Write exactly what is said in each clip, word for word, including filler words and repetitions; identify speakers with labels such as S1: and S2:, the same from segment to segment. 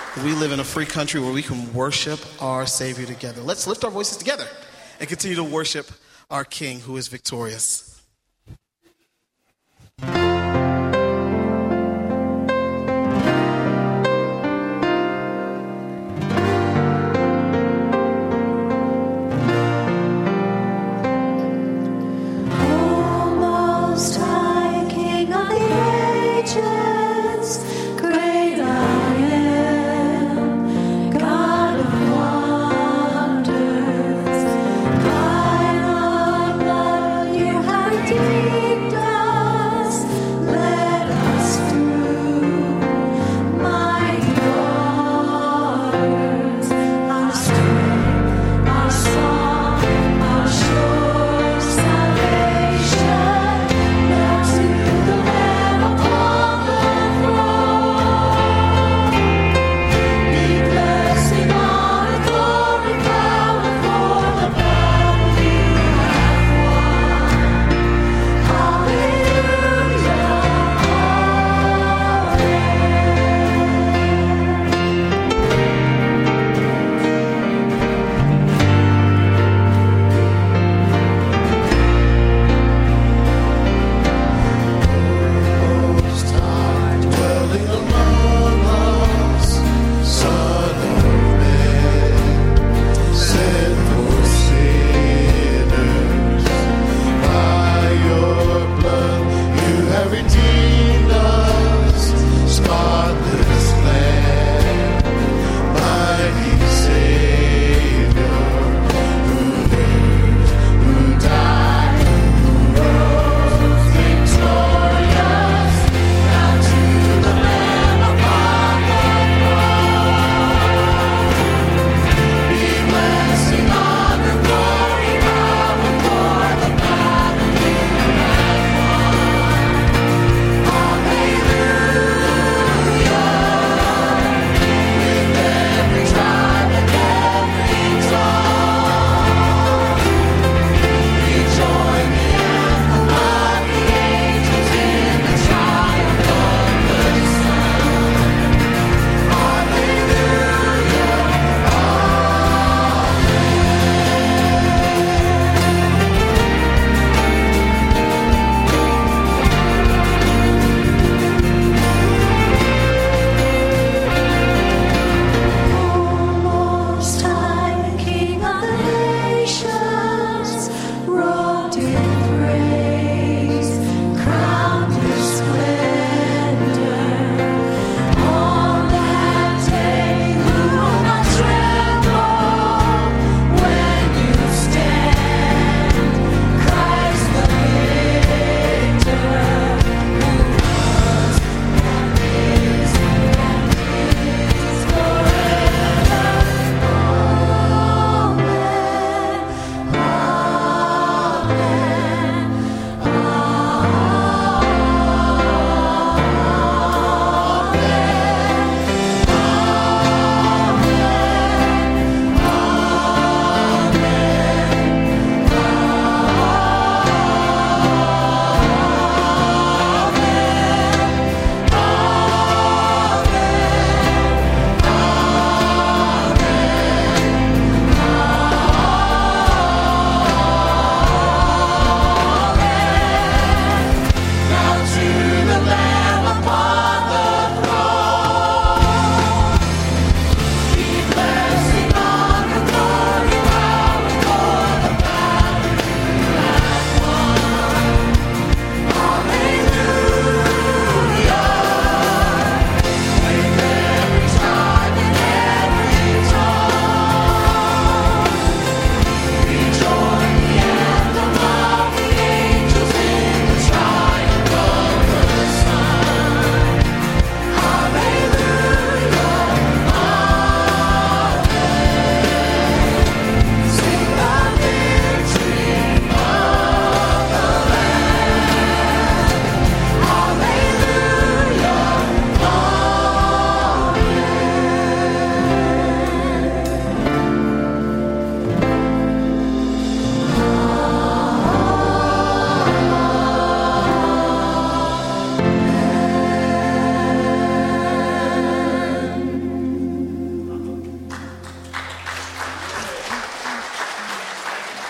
S1: We live in a free country where we can worship our Savior together. Let's lift our voices together and continue to worship our King who is victorious.
S2: You have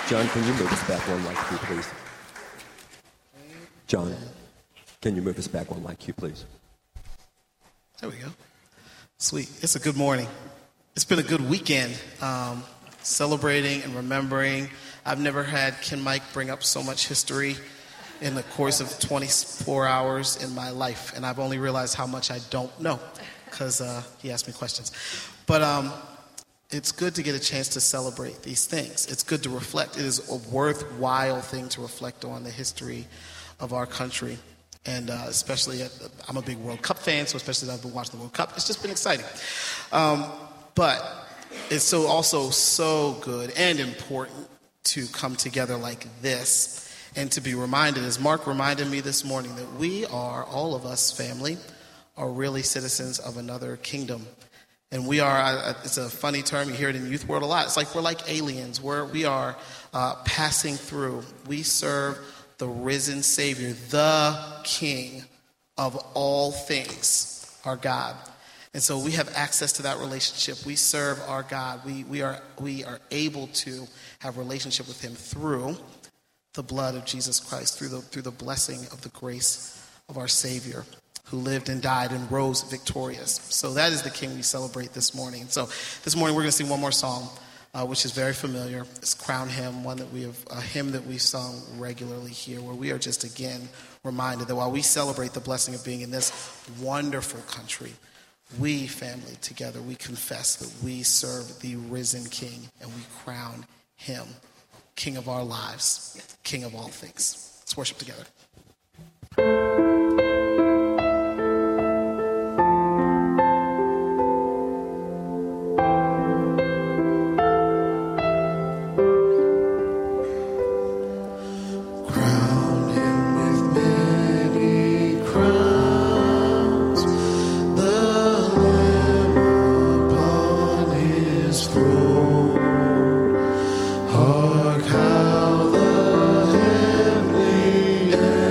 S2: John, can you move us back one like you, please? John, can you move us back one like you, please?
S1: There we go. Sweet. It's a good morning. It's been a good weekend, um, celebrating and remembering. I've never had Ken Mike bring up so much history in the course of twenty-four hours in my life, and I've only realized how much I don't know because uh, he asked me questions. But um, it's good to get a chance to celebrate these things. It's good to reflect. It is a worthwhile thing to reflect on the history of our country. And uh, especially, at, I'm a big World Cup fan, so especially as I've been watching the World Cup, it's just been exciting. Um, but it's so also so good and important to come together like this and to be reminded, as Mark reminded me this morning, that we are, all of us, family, are really citizens of another kingdom. And we are, it's a funny term, you hear it in the youth world a lot. It's like we're like aliens. We're, we are uh, passing through. We serve the risen Savior, the King of all things, our God. And so we have access to that relationship. We serve our God. We, we, are, we are able to have a relationship with him through the blood of Jesus Christ, through the, through the blessing of the grace of our Savior, who lived and died and rose victorious. So that is the King we celebrate this morning. So this morning we're going to sing one more song, uh, which is very familiar. It's Crown Hymn, one that we have, a hymn that we've sung regularly here, where we are just again reminded that while we celebrate the blessing of being in this wonderful country, we, family, together, we confess that we serve the risen King and we crown him King of our lives, King of all things. Let's worship together.
S3: Hark how the heavenly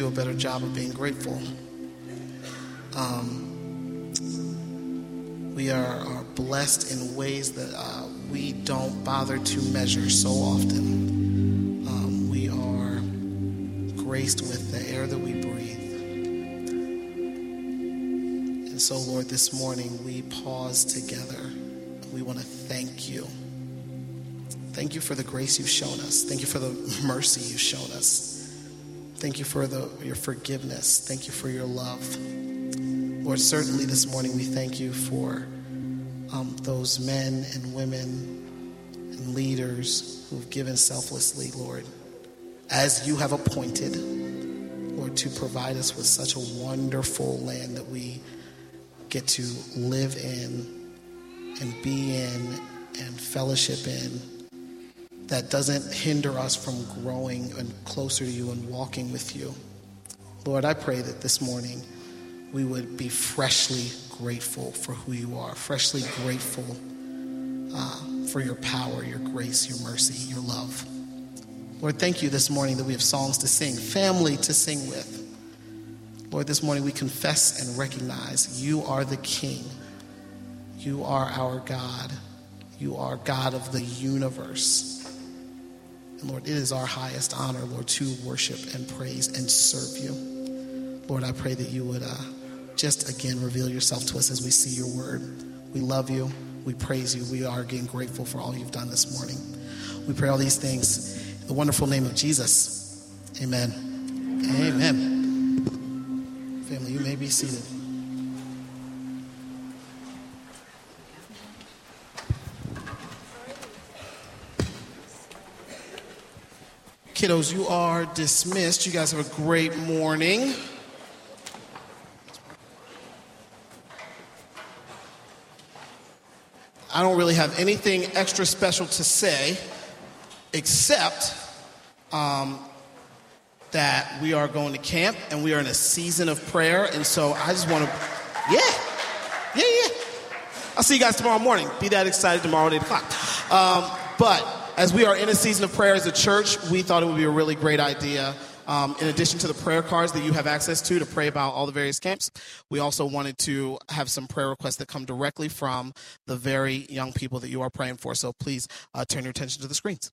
S1: do a better job of being grateful. Um, we are, are blessed in ways that uh, we don't bother to measure so often. Um, we are graced with the air that we breathe. And so, Lord, this morning we pause together. We want to thank you. Thank you for the grace you've shown us. Thank you for the mercy you've shown us. Thank you for the, your forgiveness. Thank you for your love. Lord, certainly this morning we thank you for um, those men and women and leaders who've given selflessly, Lord, as you have appointed, Lord, to provide us with such a wonderful land that we get to live in and be in and fellowship in, that doesn't hinder us from growing and closer to you and walking with you. Lord, I pray that this morning we would be freshly grateful for who you are, freshly grateful uh, for your power, your grace, your mercy, your love. Lord, thank you this morning that we have songs to sing, family to sing with. Lord, this morning we confess and recognize you are the King. You are our God. You are God of the universe. And Lord, it is our highest honor, Lord, to worship and praise and serve you. Lord, I pray that you would uh, just again reveal yourself to us as we see your word. We love you. We praise you. We are again grateful for all you've done this morning. We pray all these things in the wonderful name of Jesus. Amen. Amen. Amen. Family, you may be seated. Kiddos, you are dismissed. You guys have a great morning. I don't really have anything extra special to say, except um, that we are going to camp and we are in a season of prayer. And so I just want to, yeah, yeah, yeah. I'll see you guys tomorrow morning. Be that excited tomorrow at eight o'clock. Um, but as we are in a season of prayer as a church, we thought it would be a really great idea, um, in addition to the prayer cards that you have access to to pray about all the various camps, we also wanted to have some prayer requests that come directly from the very young people that you are praying for. So please uh, turn your attention to the screens.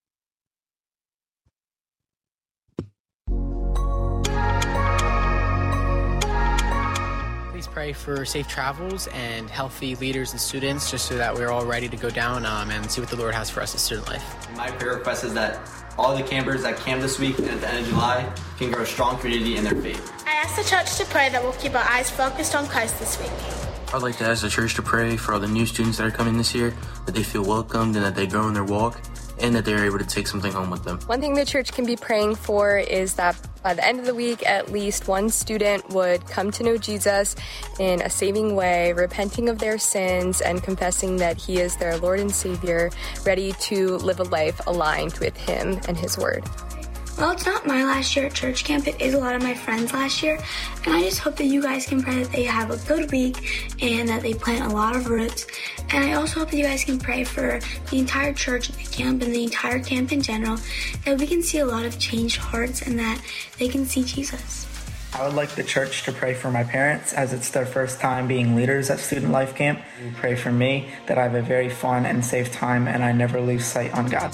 S3: Please pray for safe travels and healthy leaders and students, just so that we're all ready to go down um, and see what the Lord has for us in student life.
S4: My prayer request is that all the campers that camp this week and at the end of July can grow a strong community in their faith.
S5: I ask the church to pray that we'll keep our eyes focused on Christ this week.
S6: I'd like to ask the church to pray for all the new students that are coming this year, that they feel welcomed and that they grow in their walk, and that they're able to take something home with them.
S7: One thing the church can be praying for is that by the end of the week, at least one student would come to know Jesus in a saving way, repenting of their sins and confessing that he is their Lord and Savior, ready to live a life aligned with him and his word.
S8: Well, it's not my last year at church camp. It is a lot of my friends' last year. And I just hope that you guys can pray that they have a good week and that they plant a lot of roots. And I also hope that you guys can pray for the entire church at the camp and the entire camp in general, that we can see a lot of changed hearts and that they can see Jesus.
S9: I would like the church to pray for my parents, as it's their first time being leaders at Student Life Camp. Pray for me that I have a very fun and safe time and I never lose sight on God.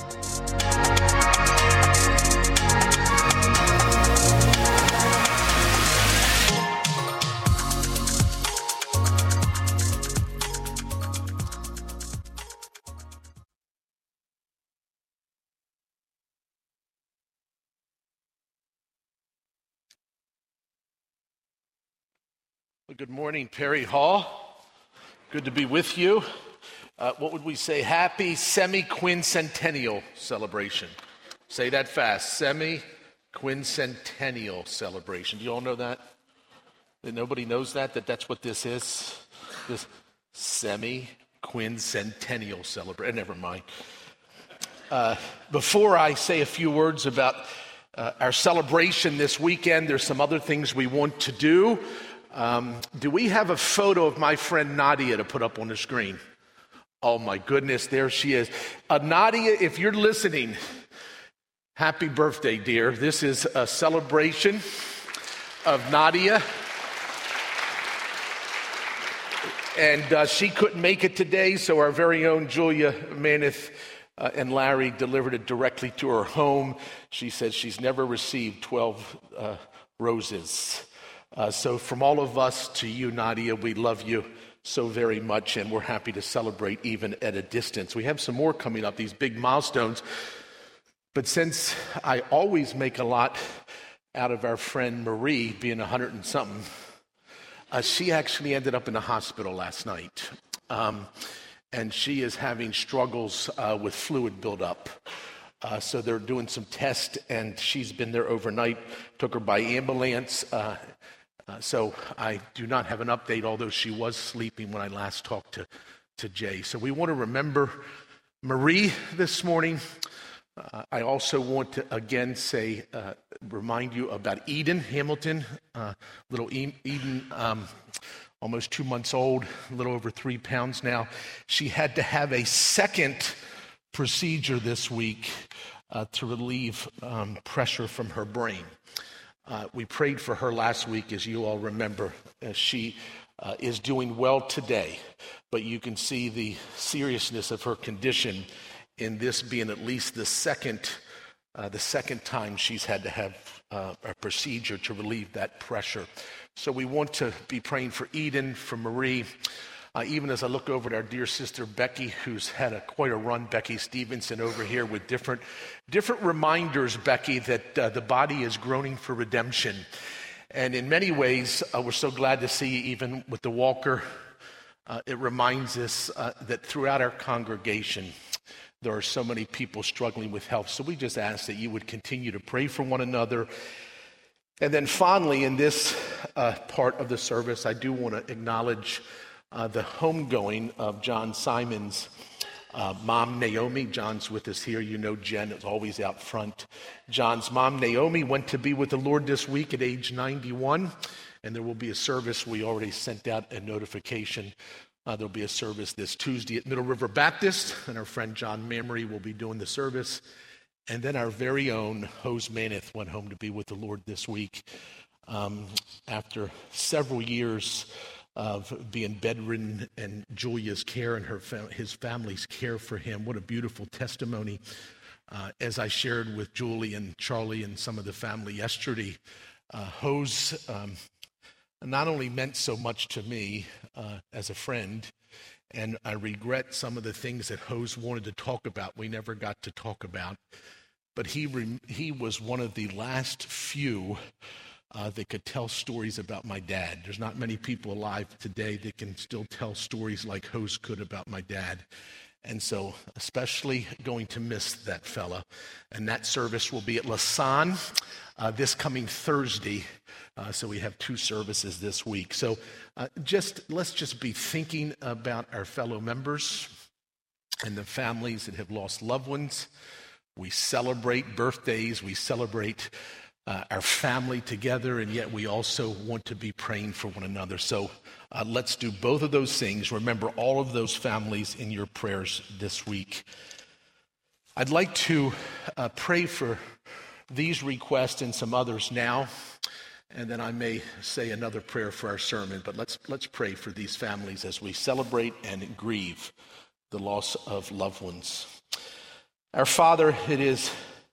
S10: Good morning, Perry Hall. Good to be with you. Uh, what would we say? Happy semi-quincentennial celebration. Say that fast. Semi-quincentennial celebration. Do you all know that? That nobody knows that? That that's what this is? This semi-quincentennial celebration. Never mind. Uh, before I say a few words about uh, our celebration this weekend, there's some other things we want to do. Um, do we have a photo of my friend Nadia to put up on the screen? Oh my goodness, there she is. Uh, Nadia, if you're listening, happy birthday, dear. This is a celebration of Nadia. And uh, she couldn't make it today, so our very own Julia Maneth uh, and Larry delivered it directly to her home. She said she's never received twelve uh, roses. Uh, so from all of us to you, Nadia, we love you so very much, and we're happy to celebrate even at a distance. We have some more coming up, these big milestones. But since I always make a lot out of our friend Marie being a hundred and something, uh, she actually ended up in the hospital last night. Um, and she is having struggles uh, with fluid buildup. Uh, so they're doing some tests, and she's been there overnight, took her by ambulance. Uh, uh, so I do not have an update, although she was sleeping when I last talked to, to Jay. So we want to remember Marie this morning. Uh, I also want to again say, uh, remind you about Eden Hamilton, uh, little e- Eden, um, almost two months old, a little over three pounds now. She had to have a second procedure this week uh, to relieve um, pressure from her brain. Uh, we prayed for her last week, as you all remember. Uh, she uh, is doing well today, but you can see the seriousness of her condition in this being at least the second, uh, the second time she's had to have uh, a procedure to relieve that pressure. So we want to be praying for Eden, for Marie. Uh, even as I look over at our dear sister Becky, who's had a, quite a run, Becky Stevenson over here with different, different reminders, Becky, that uh, the body is groaning for redemption. And in many ways, uh, we're so glad to see, even with the walker, uh, it reminds us uh, that throughout our congregation, there are so many people struggling with health. So we just ask that you would continue to pray for one another. And then finally, in this uh, part of the service, I do want to acknowledge uh, the homegoing of John Simon's uh, mom, Naomi. John's with us here. You know Jen is always out front. John's mom, Naomi, went to be with the Lord this week at age ninety-one. And there will be a service. We already sent out a notification. Uh, there'll be a service this Tuesday at Middle River Baptist, and our friend John Mamry will be doing the service. And then our very own Hose Maneth went home to be with the Lord this week um, after several years of being bedridden and Julia's care and her fam- his family's care for him. What a beautiful testimony. Uh, as I shared with Julie and Charlie and some of the family yesterday, uh, Hose um, not only meant so much to me uh, as a friend, and I regret some of the things that Hose wanted to talk about we never got to talk about, but he re- he was one of the last few uh, that could tell stories about my dad. There's not many people alive today that can still tell stories like Hose could about my dad. And so especially going to miss that fella. And that service will be at Lausanne uh, this coming Thursday. Uh, so we have two services this week. So uh, just let's just be thinking about our fellow members and the families that have lost loved ones. We celebrate birthdays. We celebrate uh, our family together. And yet we also want to be praying for one another. So uh, let's do both of those things. Remember all of those families in your prayers this week. I'd like to uh, pray for these requests and some others now. And then I may say another prayer for our sermon, but let's let's pray for these families as we celebrate and grieve the loss of loved ones. Our Father, it is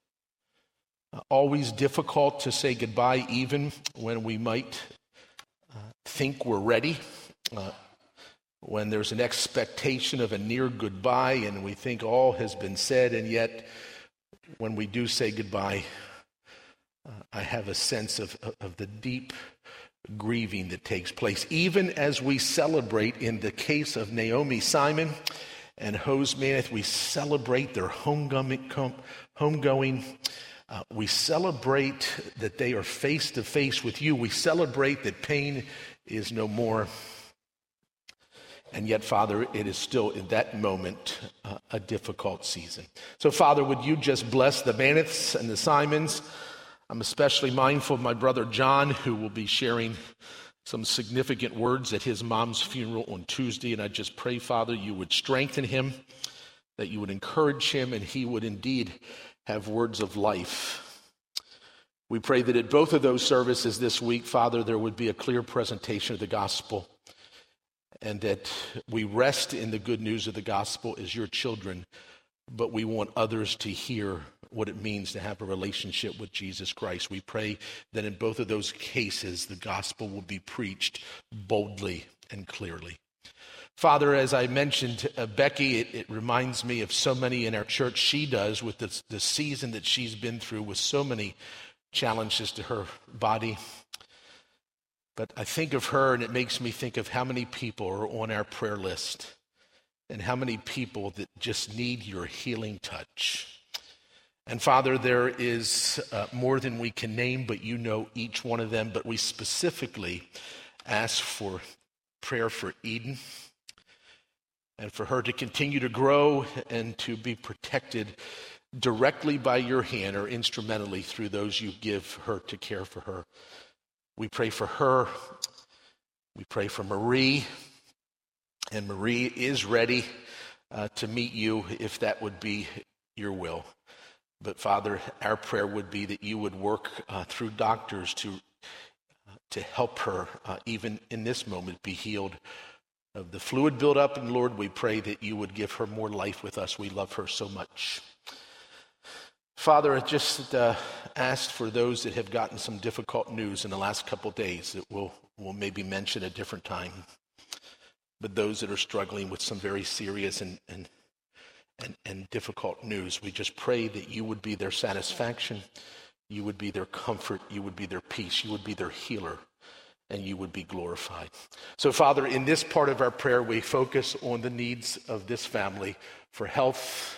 S10: always difficult to say goodbye, even when we might uh, think we're ready, uh, when there's an expectation of a near goodbye and we think all has been said, and yet when we do say goodbye, Uh, I have a sense of, of the deep grieving that takes place, even as we celebrate in the case of Naomi Simon and Hose Maneth. We celebrate their homegoing. homegoing. Uh, we celebrate that they are face to face with you. We celebrate that pain is no more. And yet, Father, it is still in that moment uh, a difficult season. So, Father, would you just bless the Maneths and the Simons? I'm especially mindful of my brother John, who will be sharing some significant words at his mom's funeral on Tuesday. And I just pray, Father, you would strengthen him, that you would encourage him, and he would indeed have words of life. We pray that at both of those services this week, Father, there would be a clear presentation of the gospel, and that we rest in the good news of the gospel as your children, but we want others to hear what it means to have a relationship with Jesus Christ. We pray that in both of those cases, the gospel will be preached boldly and clearly. Father, as I mentioned, uh, Becky, it, it reminds me of so many in our church. She does with the, the season that she's been through with so many challenges to her body. But I think of her and it makes me think of how many people are on our prayer list and how many people that just need your healing touch. And Father, there is uh, more than we can name, but you know each one of them. But we specifically ask for prayer for Eden and for her to continue to grow and to be protected directly by your hand or instrumentally through those you give her to care for her. We pray for her. We pray for Marie. And Marie is ready uh, to meet you if that would be your will. But Father, our prayer would be that you would work uh, through doctors to uh, to help her, uh, even in this moment, be healed of the fluid buildup. And Lord, we pray that you would give her more life with us. We love her so much. Father, I just uh, asked for those that have gotten some difficult news in the last couple days that we'll, we'll maybe mention at a different time. But those that are struggling with some very serious and, and And, and difficult news, we just pray that you would be their satisfaction, you would be their comfort, you would be their peace, you would be their healer, and you would be glorified. So, Father, in this part of our prayer, we focus on the needs of this family for health,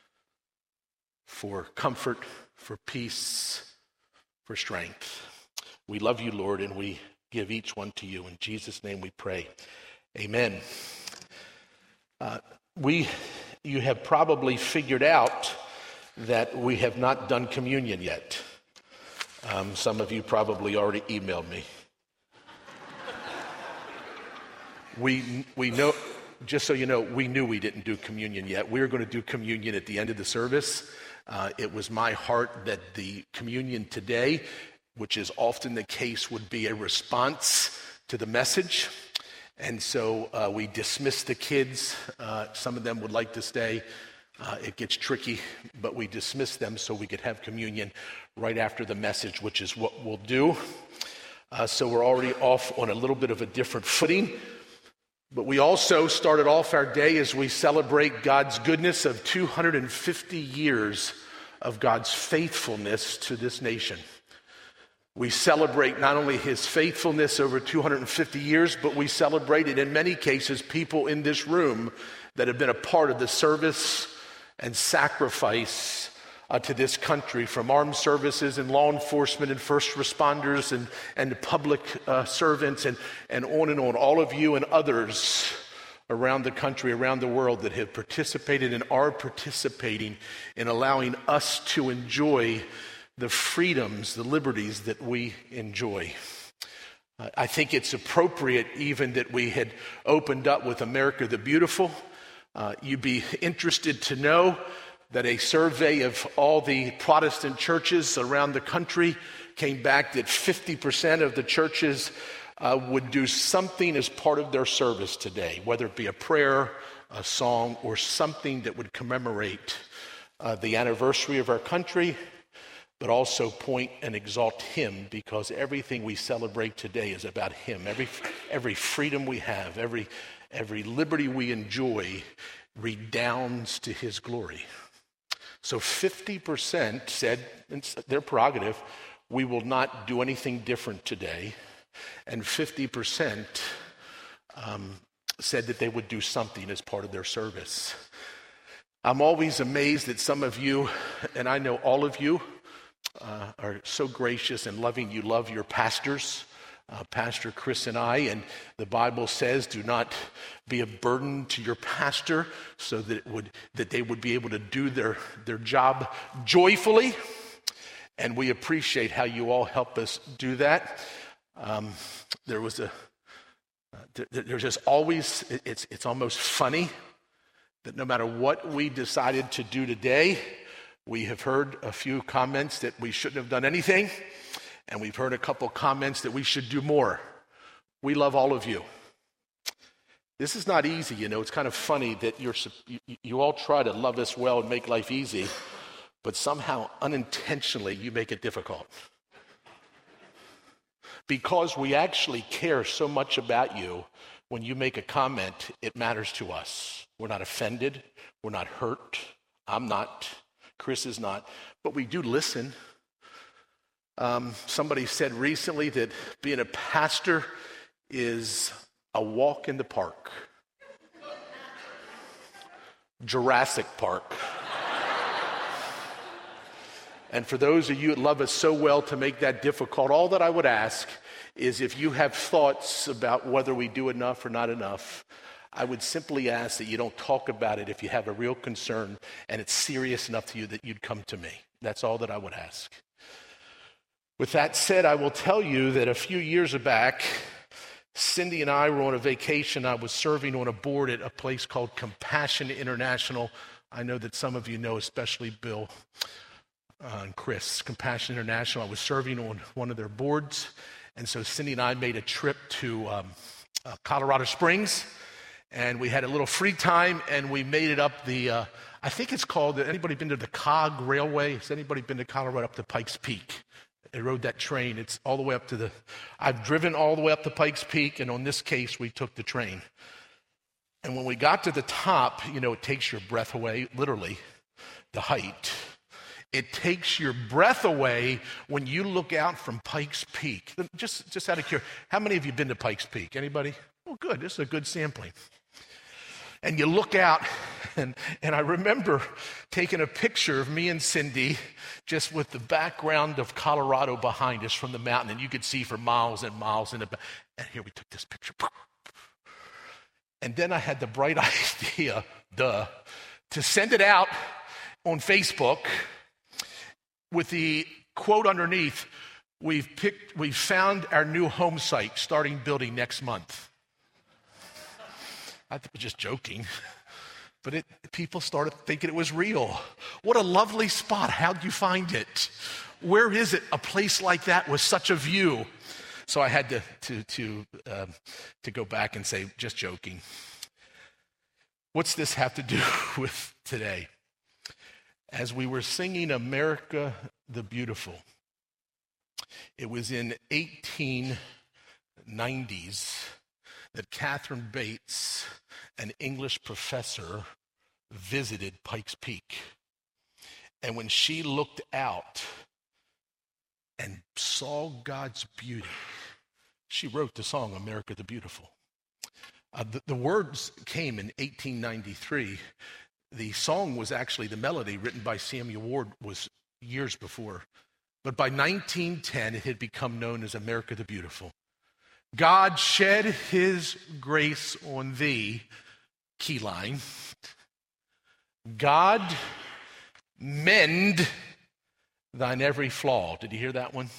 S10: for comfort, for peace, for strength. We love you, Lord, and we give each one to you. In Jesus' name we pray. Amen. Uh, we... You have probably figured out that we have not done communion yet. Um, some of you probably already emailed me. We we know, just so you know, we knew we didn't do communion yet. We were going to do communion at the end of the service. Uh, it was my heart that the communion today, which is often the case, would be a response to the message. And so uh, we dismissed the kids. Uh, some of them would like to stay. Uh, it gets tricky, but we dismissed them so we could have communion right after the message, which is what we'll do. Uh, so we're already off on a little bit of a different footing. But we also started off our day as we celebrate God's goodness of two hundred fifty years of God's faithfulness to this nation. We celebrate not only his faithfulness over two hundred fifty years, but we celebrated in many cases people in this room that have been a part of the service and sacrifice uh, to this country, from armed services and law enforcement and first responders and, and public uh, servants and, and on and on. All of you and others around the country, around the world that have participated and are participating in allowing us to enjoy the freedoms, the liberties that we enjoy. Uh, I think it's appropriate even that we had opened up with America the Beautiful. Uh, you'd be interested to know that a survey of all the Protestant churches around the country came back that fifty percent of the churches uh, would do something as part of their service today, whether it be a prayer, a song, or something that would commemorate uh, the anniversary of our country, but also point and exalt him, because everything we celebrate today is about him. Every every freedom we have, every every liberty we enjoy redounds to his glory. So fifty percent said, it's their prerogative, we will not do anything different today. And fifty percent um, said that they would do something as part of their service. I'm always amazed that some of you, and I know all of you, Uh, are so gracious and loving. You love your pastors, uh, Pastor Chris and I, and the Bible says, do not be a burden to your pastor, so that it would that they would be able to do their, their job joyfully. And we appreciate how you all help us do that. Um, there was a, uh, there, there's just always, it, it's it's almost funny that no matter what we decided to do today, We have heard a few comments that we shouldn't have done anything, and we've heard a couple comments that we should do more. We love all of you. This is not easy, you know. It's kind of funny that you're, you, you all try to love us well and make life easy, but somehow unintentionally you make it difficult. Because we actually care so much about you, when you make a comment, it matters to us. We're not offended. We're not hurt. I'm not. Chris is not. But we do listen. Um, somebody said recently that being a pastor is a walk in the park. Jurassic Park. And for those of you that love us so well to make that difficult, all that I would ask is if you have thoughts about whether we do enough or not enough, I would simply ask that you don't talk about it if you have a real concern and it's serious enough to you that you'd come to me. That's all that I would ask. With that said, I will tell you that a few years back, Cindy and I were on a vacation. I was serving on a board at a place called Compassion International. I know that some of you know, especially Bill uh, and Chris. Compassion International. I was serving on one of their boards. And so Cindy and I made a trip to um, uh, Colorado Springs. And we had a little free time, and we made it up the, uh, I think it's called, anybody been to the C O G Railway? Has anybody been to Colorado up to Pikes Peak? They rode that train. It's all the way up to the, I've driven all the way up to Pikes Peak, and on this case, we took the train. And when we got to the top, you know, it takes your breath away, literally, the height. It takes your breath away when you look out from Pikes Peak. Just, just out of curiosity, how many of you been to Pikes Peak? Anybody? Oh, good. This is a good sampling. And you look out, and, and I remember taking a picture of me and Cindy just with the background of Colorado behind us from the mountain, and you could see for miles and miles in the back. And here we took this picture. And then I had the bright idea, duh, to send it out on Facebook with the quote underneath, we've picked, we've found our new home site, starting building next month. I was just joking, but it, people started thinking it was real. What a lovely spot. How'd you find it? Where is it, a place like that with such a view? So I had to to to um, to go back and say, just joking. What's this have to do with today? As we were singing America the Beautiful, it was in eighteen nineties that Catherine Bates, an English professor, visited Pikes Peak. And when she looked out and saw God's beauty, she wrote the song, America the Beautiful. Uh, the, the words came in eighteen ninety-three. The song was actually, the melody written by Samuel Ward was years before. But by nineteen ten, it had become known as America the Beautiful. God shed his grace on thee, keyline. God mend thine every flaw. Did you hear that one?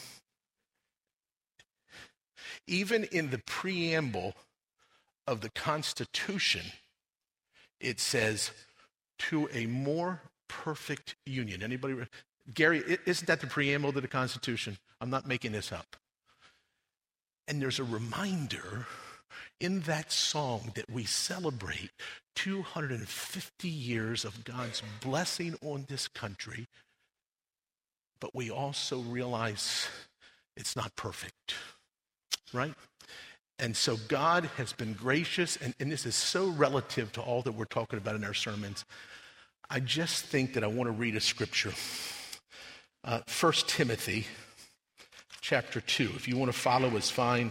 S10: Even in the preamble of the Constitution, it says, to a more perfect union. Anybody? Gary, isn't that the preamble to the Constitution? I'm not making this up. And there's a reminder in that song that we celebrate two hundred fifty years of God's blessing on this country, but we also realize it's not perfect, right? And so God has been gracious, and, and this is so relative to all that we're talking about in our sermons. I just think that I want to read a scripture. Uh, First Timothy chapter two. If you want to follow, it's fine.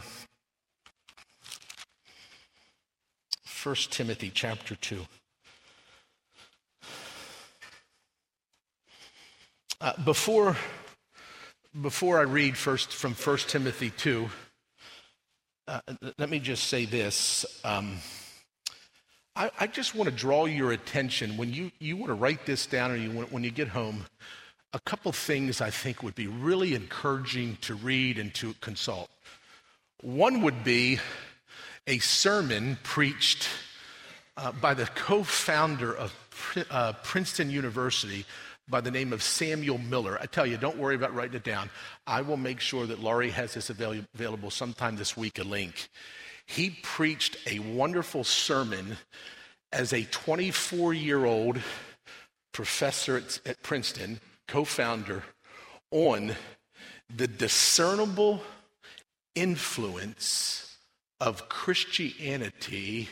S10: First Timothy chapter two. Uh, before, before I read first from First Timothy two, uh, let me just say this. Um, I, I just want to draw your attention, when you, you want to write this down, or you want, when you get home, a couple things I think would be really encouraging to read and to consult. One would be a sermon preached uh, by the co-founder of uh, Princeton University, by the name of Samuel Miller. I tell you, don't worry about writing it down. I will make sure that Laurie has this avail- available sometime this week, a link. He preached a wonderful sermon as a twenty-four-year-old professor at, at Princeton, co-founder, on the discernible influence of Christianity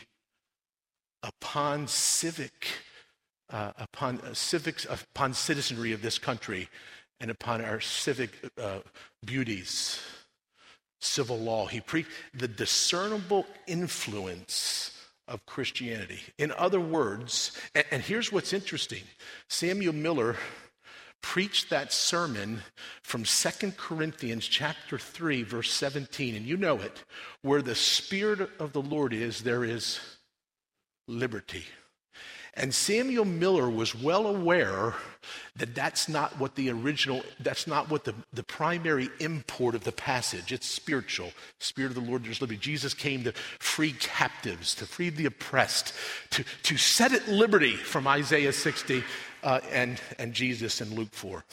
S10: upon civic, uh, upon uh, civics, upon citizenry of this country, and upon our civic uh, beauties, civil law. He preached the discernible influence of Christianity. In other words, and, and here's what's interesting: Samuel Miller preached that sermon from Second Corinthians chapter three, verse seventeen, and you know it. Where the Spirit of the Lord is, there is liberty. And Samuel Miller was well aware that that's not what the original, that's not what the, the primary import of the passage. It's spiritual. Spirit of the Lord, there's liberty. Jesus came to free captives, to free the oppressed, to, to set at liberty, from Isaiah sixty uh, and, and Jesus in Luke four.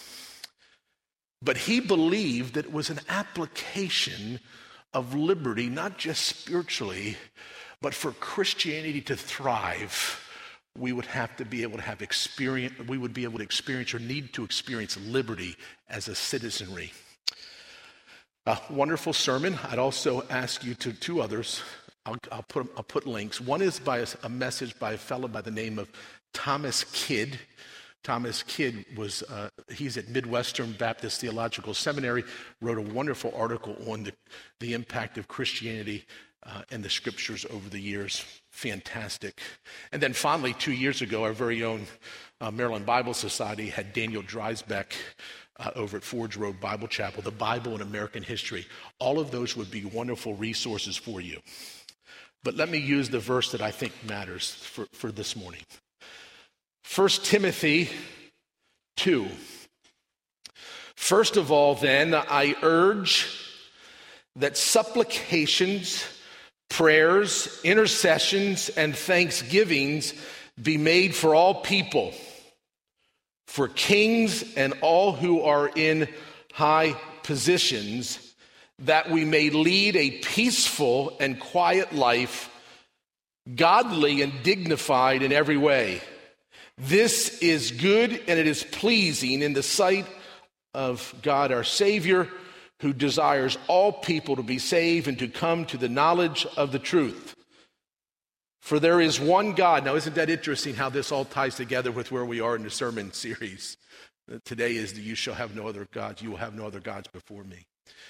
S10: But he believed that it was an application of liberty, not just spiritually, but for Christianity to thrive, we would have to be able to have experience, we would be able to experience or need to experience liberty as a citizenry. A wonderful sermon. I'd also ask you to two others. I'll, I'll put I'll put links. One is by a, a message by a fellow by the name of Thomas Kidd. Thomas Kidd was, uh, he's at Midwestern Baptist Theological Seminary, wrote a wonderful article on the, the impact of Christianity uh, and the scriptures over the years. Fantastic. And then finally, two years ago, our very own uh, Maryland Bible Society had Daniel Dreisbeck uh, over at Forge Road Bible Chapel, The Bible in American History. All of those would be wonderful resources for you. But let me use the verse that I think matters for, for this morning. First Timothy two. First of all, then, I urge that supplications, prayers, intercessions, and thanksgivings be made for all people, for kings and all who are in high positions, that we may lead a peaceful and quiet life, godly and dignified in every way. This is good and it is pleasing in the sight of God our Savior, who desires all people to be saved and to come to the knowledge of the truth. For there is one God. Now, isn't that interesting how this all ties together with where we are in the sermon series? Today is the you shall have no other gods. You will have no other gods before me.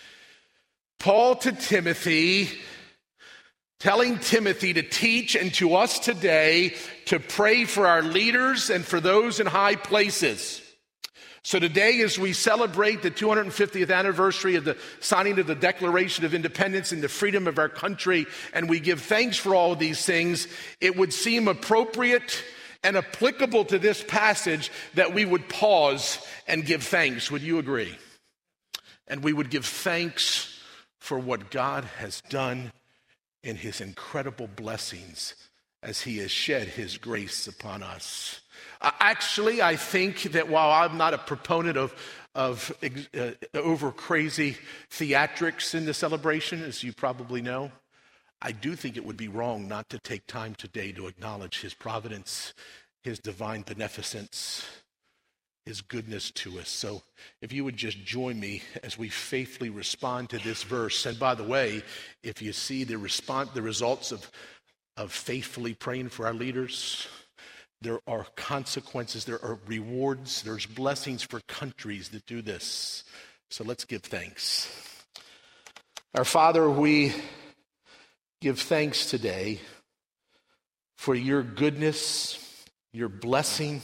S10: Paul to Timothy, telling Timothy to teach, and to us today to pray for our leaders and for those in high places. So today, as we celebrate the two hundred fiftieth anniversary of the signing of the Declaration of Independence and the freedom of our country, and we give thanks for all of these things, it would seem appropriate and applicable to this passage that we would pause and give thanks. Would you agree? And we would give thanks for what God has done in his incredible blessings as he has shed his grace upon us. Uh, actually, I think that while I'm not a proponent of, of uh, over crazy theatrics in the celebration, as you probably know, I do think it would be wrong not to take time today to acknowledge his providence, his divine beneficence, his goodness to us. So if you would just join me as we faithfully respond to this verse. And by the way, if you see the response, the results of, of faithfully praying for our leaders, there are consequences, there are rewards, there's blessings for countries that do this. So let's give thanks. Our Father, we give thanks today for your goodness, your blessing.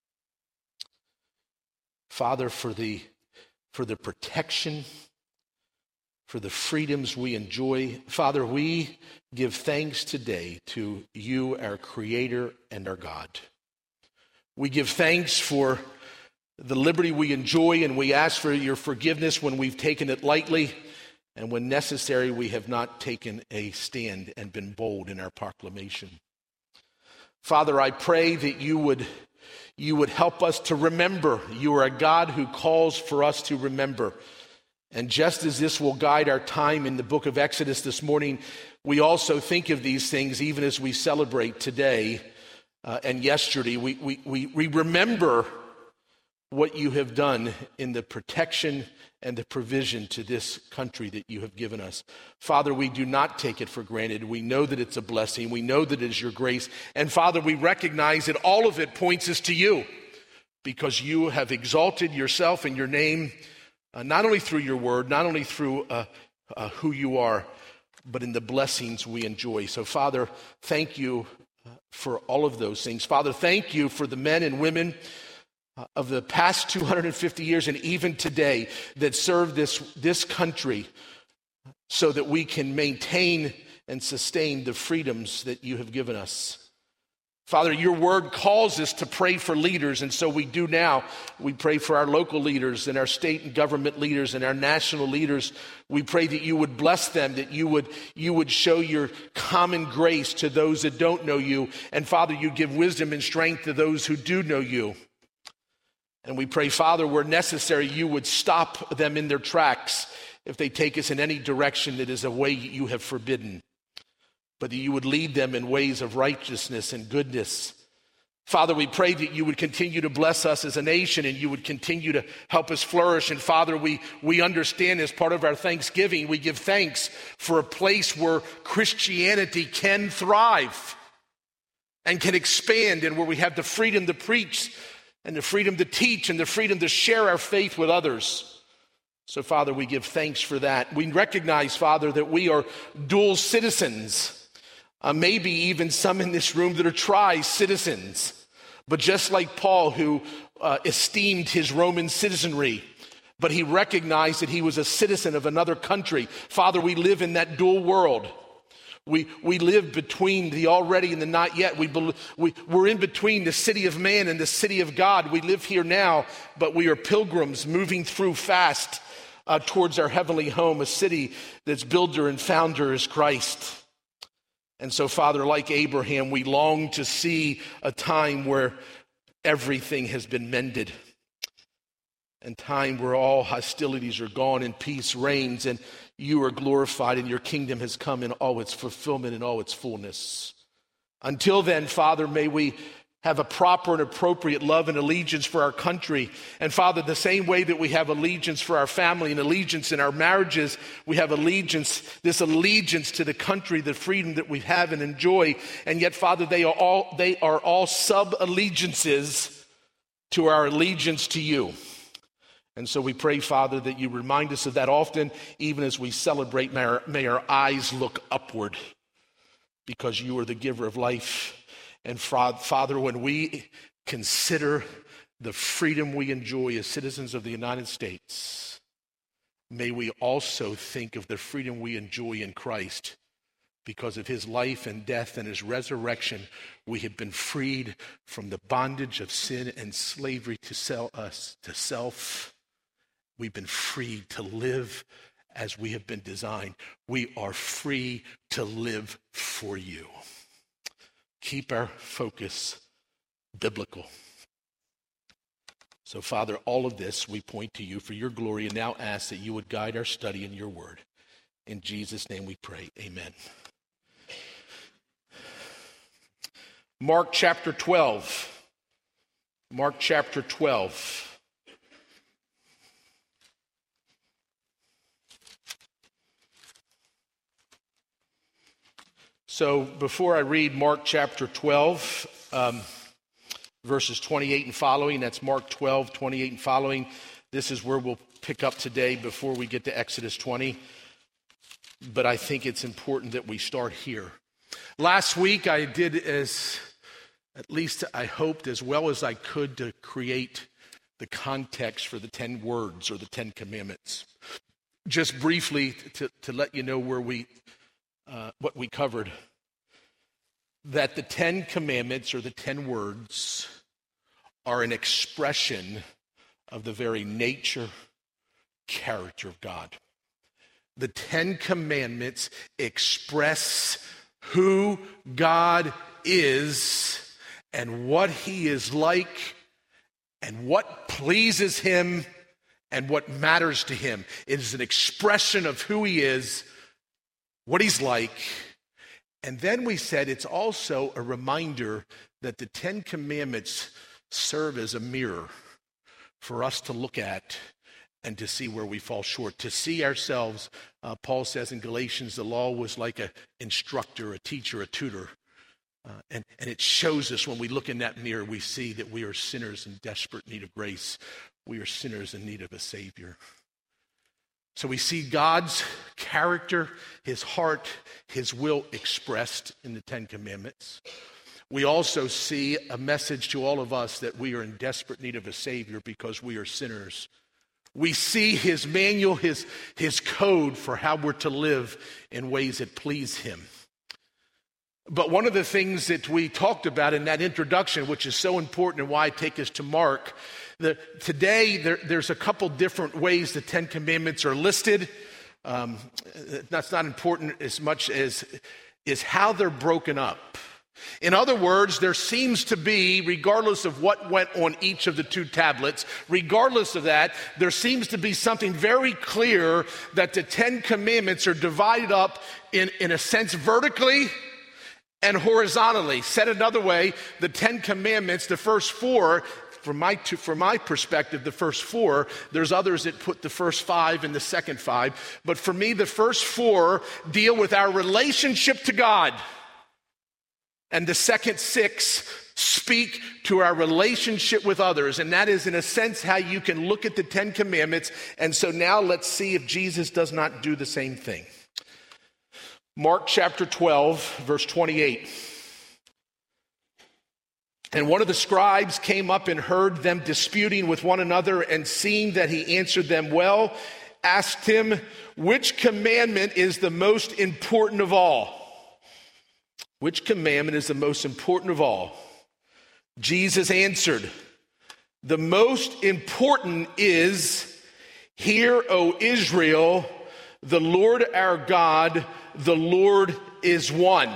S10: Father, for the, for the protection, for the freedoms we enjoy. Father, we give thanks today to you, our Creator and our God. We give thanks for the liberty we enjoy, and we ask for your forgiveness when we've taken it lightly, and when necessary, we have not taken a stand and been bold in our proclamation. Father, I pray that you would you would help us to remember. You are a God who calls for us to remember. And just as this will guide our time in the book of Exodus this morning, we also think of these things even as we celebrate today uh, and yesterday. We, we, we, we remember what you have done in the protection and the provision to this country that you have given us. Father, we do not take it for granted. We know that it's a blessing. We know that it is your grace. And Father, we recognize that all of it points us to you because you have exalted yourself and your name, uh, not only through your word, not only through uh, uh, who you are, but in the blessings we enjoy. So Father, thank you uh, for all of those things. Father, thank you for the men and women uh, of the past two hundred fifty years and even today that serve this, this country so that we can maintain and sustain the freedoms that you have given us. Father, your word calls us to pray for leaders, and so we do now. We pray for our local leaders and our state and government leaders and our national leaders. We pray that you would bless them, that you would, you would show your common grace to those that don't know you. And Father, you give wisdom and strength to those who do know you. And we pray, Father, where necessary, you would stop them in their tracks if they take us in any direction that is a way you have forbidden, but that you would lead them in ways of righteousness and goodness. Father, we pray that you would continue to bless us as a nation and you would continue to help us flourish. And Father, we, we understand as part of our Thanksgiving, we give thanks for a place where Christianity can thrive and can expand, and where we have the freedom to preach and the freedom to teach and the freedom to share our faith with others. So Father, we give thanks for that. We recognize, Father, that we are dual citizens. Uh, maybe even some in this room that are tri-citizens. But just like Paul, who uh, esteemed his Roman citizenry, but he recognized that he was a citizen of another country. Father, we live in that dual world. We we live between the already and the not yet. We, we, we're in between the city of man and the city of God. We live here now, but we are pilgrims moving through fast uh, towards our heavenly home, a city that's builder and founder is Christ. And so, Father, like Abraham, we long to see a time where everything has been mended, and time where all hostilities are gone and peace reigns and you are glorified and your kingdom has come in all its fulfillment and all its fullness. Until then, Father, may we have a proper and appropriate love and allegiance for our country. And Father, the same way that we have allegiance for our family and allegiance in our marriages, we have allegiance, this allegiance to the country, the freedom that we have and enjoy. And yet, Father, they are all, they are all sub-allegiances to our allegiance to you. And so we pray, Father, that you remind us of that often, even as we celebrate. May our, may our eyes look upward, because you are the giver of life. And Father, when we consider the freedom we enjoy as citizens of the United States, may we also think of the freedom we enjoy in Christ. Because of his life and death and his resurrection, we have been freed from the bondage of sin and slavery to sell us to self. We've been freed to live as we have been designed. We are free to live for you. Keep our focus biblical. So, Father, all of this we point to you for your glory, and now ask that you would guide our study in your word. In Jesus' name we pray, amen. Mark chapter twelve. Mark chapter twelve. So before I read Mark chapter twelve, um, verses twenty-eight and following, that's Mark twelve, twenty-eight and following. This is where we'll pick up today before we get to Exodus twenty. But I think it's important that we start here. Last week I did as, at least I hoped, as well as I could to create the context for the ten words or the Ten Commandments. Just briefly to, to let you know where we, uh, what we covered. That the Ten Commandments or the ten words are an expression of the very nature, character of God. The Ten Commandments express who God is and what he is like and what pleases him and what matters to him. It is an expression of who he is, what he's like. And then we said it's also a reminder that the Ten Commandments serve as a mirror for us to look at and to see where we fall short, to see ourselves. Uh, Paul says in Galatians, the law was like an instructor, a teacher, a tutor. Uh, and, and it shows us when we look in that mirror, we see that we are sinners in desperate need of grace. We are sinners in need of a Savior. So we see God's character, his heart, his will expressed in the Ten Commandments. We also see a message to all of us that we are in desperate need of a Savior because we are sinners. We see his manual, his, his code for how we're to live in ways that please him. But one of the things that we talked about in that introduction, which is so important and why I take us to Mark, the, today there, there's a couple different ways the Ten Commandments are listed. Um, that's not important as much as is how they're broken up. In other words, there seems to be, regardless of what went on each of the two tablets, regardless of that, there seems to be something very clear that the Ten Commandments are divided up in, in a sense vertically and horizontally. Said another way, the Ten Commandments, the first four, from my, to, from my perspective, the first four, there's others that put the first five and the second five, but for me, the first four deal with our relationship to God. And the second six speak to our relationship with others. And that is, in a sense, how you can look at the Ten Commandments. And so now let's see if Jesus does not do the same thing. Mark chapter twelve, verse twenty-eight. And one of the scribes came up and heard them disputing with one another, and seeing that he answered them well, asked him, which commandment is the most important of all? Which commandment is the most important of all? Jesus answered, the most important is, hear, O Israel, the Lord our God, the Lord is one.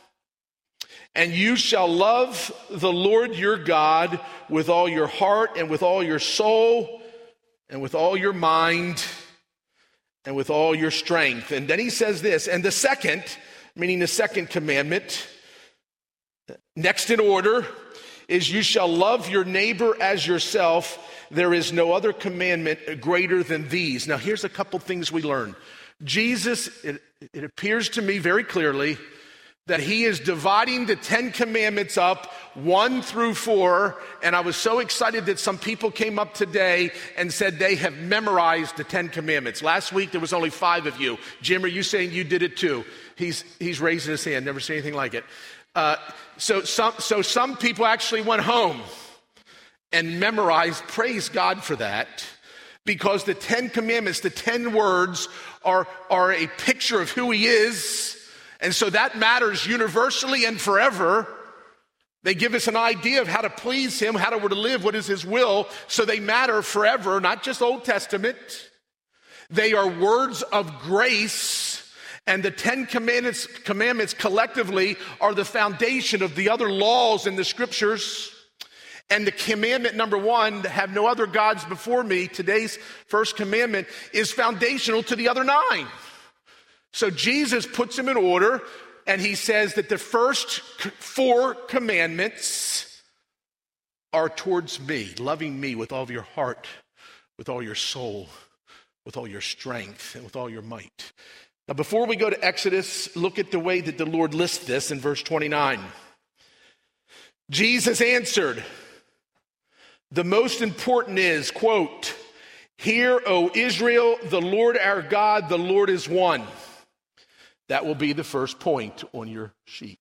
S10: And you shall love the Lord your God with all your heart and with all your soul and with all your mind and with all your strength. And then he says this, and the second, meaning the second commandment, next in order, is you shall love your neighbor as yourself. There is no other commandment greater than these. Now here's a couple things we learn. Jesus, it, it appears to me very clearly that he is dividing the Ten Commandments up one through four. And I was so excited that some people came up today and said they have memorized the Ten Commandments. Last week, there was only five of you. Jim, are you saying you did it too? He's, he's raising his hand, never seen anything like it. Uh, so, some, so some people actually went home and memorized. Praise God for that. Because the Ten Commandments, the ten words, are, are a picture of who he is. And so that matters universally and forever. They give us an idea of how to please him, how we're to live, what is his will. So they matter forever, not just Old Testament. They are words of grace. And the Ten Commandments, commandments collectively are the foundation of the other laws in the scriptures. And the commandment number one, to have no other gods before me, today's first commandment, is foundational to the other nine. So Jesus puts them in order, and he says that the first four commandments are towards me, loving me with all of your heart, with all your soul, with all your strength, and with all your might. Now, before we go to Exodus, look at the way that the Lord lists this in verse twenty-nine. Jesus answered, the most important is, quote, hear, O Israel, the Lord our God, the Lord is one. That will be the first point on your sheet.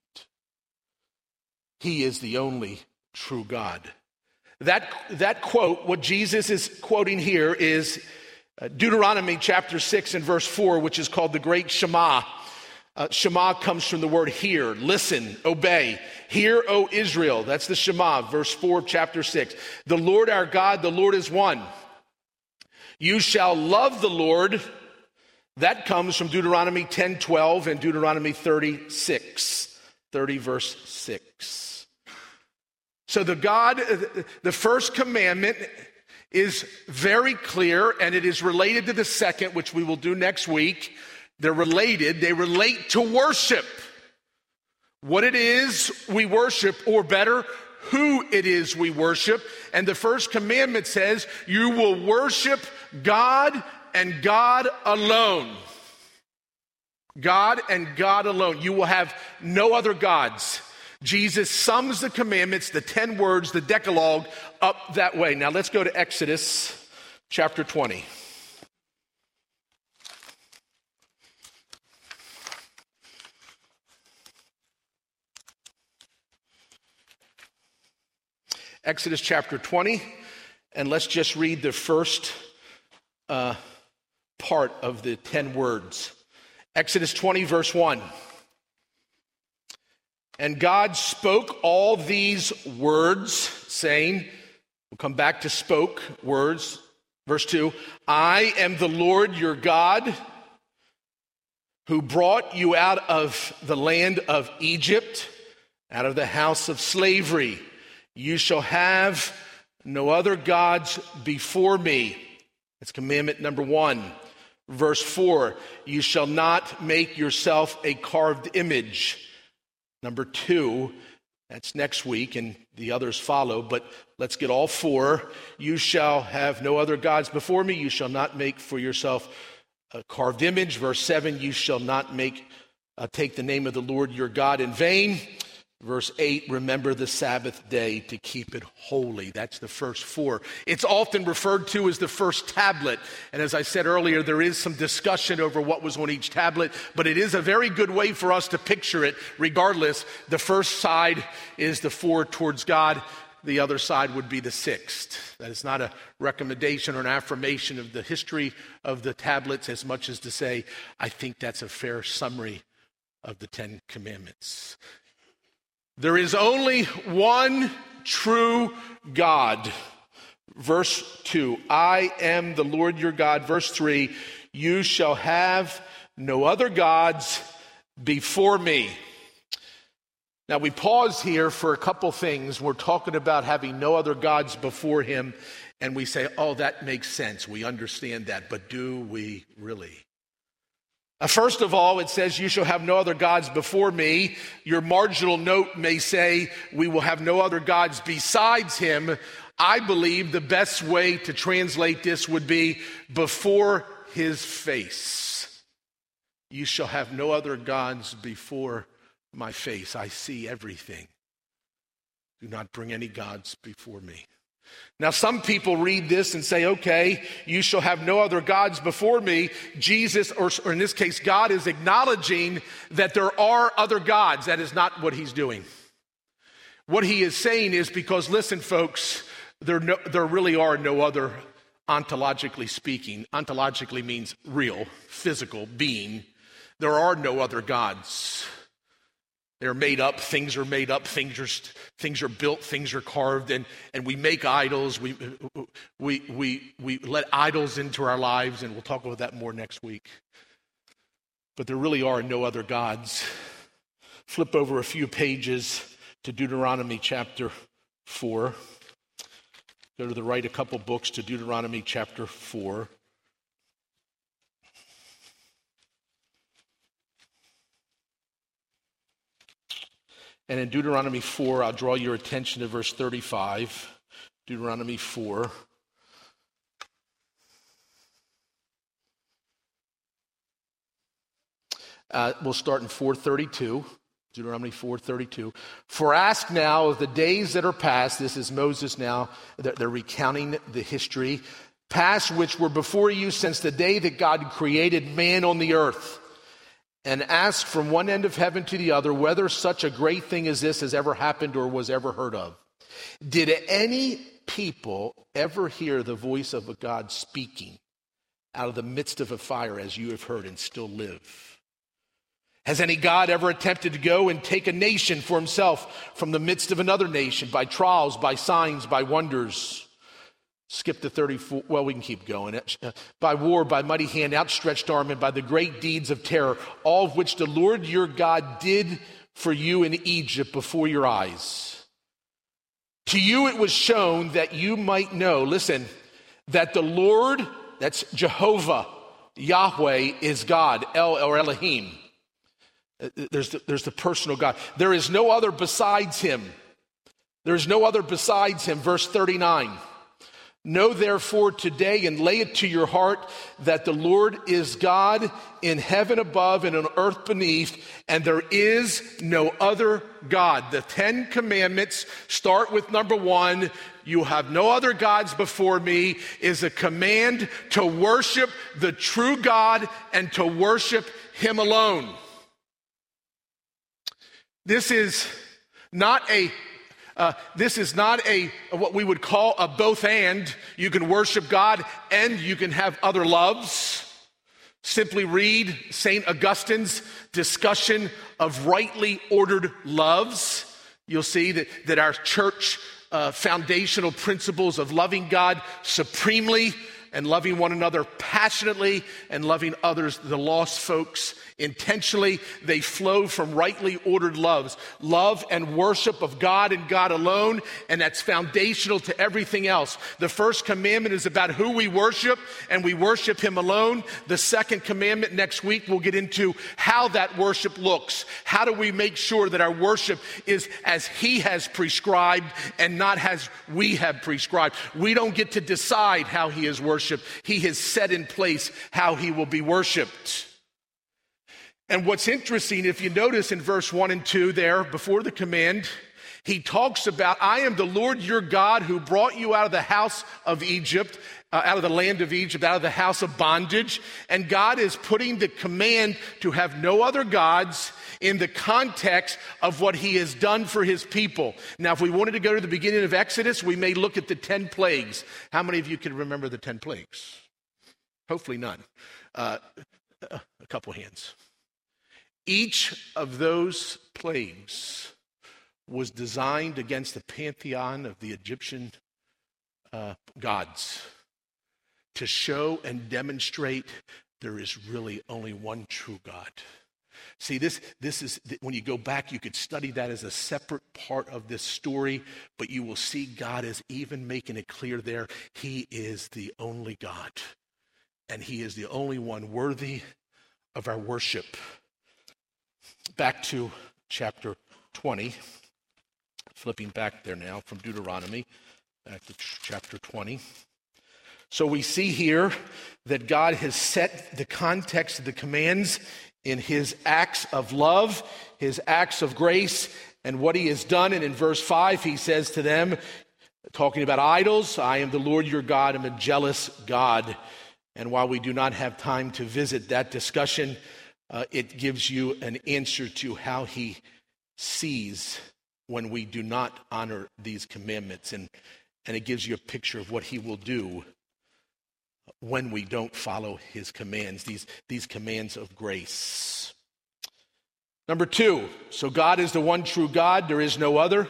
S10: He is the only true God. That, that quote, what Jesus is quoting here is Deuteronomy chapter six and verse four, which is called the Great Shema. Uh, Shema comes from the word hear, listen, obey. Hear, O Israel. That's the Shema, verse four of chapter six. The Lord our God, the Lord is one. You shall love the Lord. That comes from Deuteronomy ten twelve and Deuteronomy thirty-six, thirty verse six. So the God, the first commandment is very clear, and it is related to the second, which we will do next week. They're related. They relate to worship. What it is we worship, or better, who it is we worship. And the first commandment says, you will worship God and God alone. God and God alone. You will have no other gods. Jesus sums the commandments, the ten words, the Decalogue, up that way. Now let's go to Exodus chapter twenty. Exodus chapter twenty, and let's just read the first uh, part of the ten words. Exodus twenty, verse one. And God spoke all these words, saying, we'll come back to spoke words. Verse two, I am the Lord your God, who brought you out of the land of Egypt, out of the house of slavery. You shall have no other gods before me. That's commandment number one. Verse four, you shall not make yourself a carved image. Number two, that's next week, and the others follow, but let's get all four. You shall have no other gods before me. You shall not make for yourself a carved image. Verse seven, you shall not make uh, take the name of the Lord your God in vain. Verse eight, remember the Sabbath day to keep it holy. That's the first four. It's often referred to as the first tablet. And as I said earlier, there is some discussion over what was on each tablet, but it is a very good way for us to picture it. Regardless, the first side is the four towards God. The other side would be the sixth. That is not a recommendation or an affirmation of the history of the tablets as much as to say, I think that's a fair summary of the Ten Commandments. There is only one true God. Verse two, I am the Lord your God. Verse three, you shall have no other gods before me. Now we pause here for a couple things. We're talking about having no other gods before him, and we say, oh, that makes sense. We understand that, but do we really? Uh, first of all, it says, you shall have no other gods before me. Your marginal note may say, we will have no other gods besides him. I believe the best way to translate this would be before his face. You shall have no other gods before my face. I see everything. Do not bring any gods before me. Now, some people read this and say, okay, you shall have no other gods before me. Jesus, or, or in this case, God is acknowledging that there are other gods. That is not what he's doing. What he is saying is because, listen, folks, there, no, there really are no other, ontologically speaking. Ontologically means real, physical being. There are no other gods. They're made up, things are made up, things are things are built, things are carved, and, and we make idols. We, we, we, we let idols into our lives, and we'll talk about that more next week. But there really are no other gods. Flip over a few pages to Deuteronomy chapter four. Go to the right a couple books to Deuteronomy chapter four. And in Deuteronomy four, I'll draw your attention to verse thirty-five. Deuteronomy four. Uh, we'll start in four thirty-two. Deuteronomy four thirty-two. For ask now of the days that are past, this is Moses now, they're, they're recounting the history, past which were before you since the day that God created man on the earth. And ask from one end of heaven to the other whether such a great thing as this has ever happened or was ever heard of. Did any people ever hear the voice of a God speaking out of the midst of a fire as you have heard and still live? Has any God ever attempted to go and take a nation for himself from the midst of another nation by trials, by signs, by wonders? Skip to thirty-four, well, we can keep going. By war, by mighty hand, outstretched arm, and by the great deeds of terror, all of which the Lord your God did for you in Egypt before your eyes. To you it was shown that you might know, listen, that the Lord, that's Jehovah, Yahweh, is God, El or Elohim. There's the, there's the personal God. There is no other besides him. There is no other besides him. Verse thirty-nine. Know therefore today and lay it to your heart that the Lord is God in heaven above and on earth beneath, and there is no other God. The Ten Commandments start with number one, you have no other gods before me, is a command to worship the true God and to worship him alone. This is not a Uh, this is not a what we would call a both and. You can worship God and you can have other loves. Simply read Saint Augustine's discussion of rightly ordered loves. You'll see that, that our church uh, foundational principles of loving God supremely and loving one another passionately and loving others, the lost folks, intentionally, they flow from rightly ordered loves. Love and worship of God and God alone, and that's foundational to everything else. The first commandment is about who we worship, and we worship him alone. The second commandment next week, we'll get into how that worship looks. How do we make sure that our worship is as he has prescribed and not as we have prescribed? We don't get to decide how he is worshiped. He has set in place how he will be worshiped. And what's interesting, if you notice in verse one and two there, before the command, he talks about, I am the Lord your God who brought you out of the house of Egypt, uh, out of the land of Egypt, out of the house of bondage. And God is putting the command to have no other gods in the context of what he has done for his people. Now, if we wanted to go to the beginning of Exodus, we may look at the ten plagues. How many of you can remember the ten plagues? Hopefully none. Uh, a couple hands. Each of those plagues was designed against the pantheon of the Egyptian uh, gods to show and demonstrate there is really only one true God. See, this, this is, when you go back, you could study that as a separate part of this story, but you will see God is even making it clear there, he is the only God, and he is the only one worthy of our worship. Back to chapter twenty, flipping back there now from Deuteronomy, back to chapter twenty. So we see here that God has set the context of the commands in his acts of love, his acts of grace, and what he has done. And in verse five, he says to them, talking about idols, I am the Lord your God, I'm a jealous God. And while we do not have time to visit that discussion, Uh, it gives you an answer to how he sees when we do not honor these commandments. And, and it gives you a picture of what he will do when we don't follow his commands, these, these commands of grace. Number two, so God is the one true God. There is no other.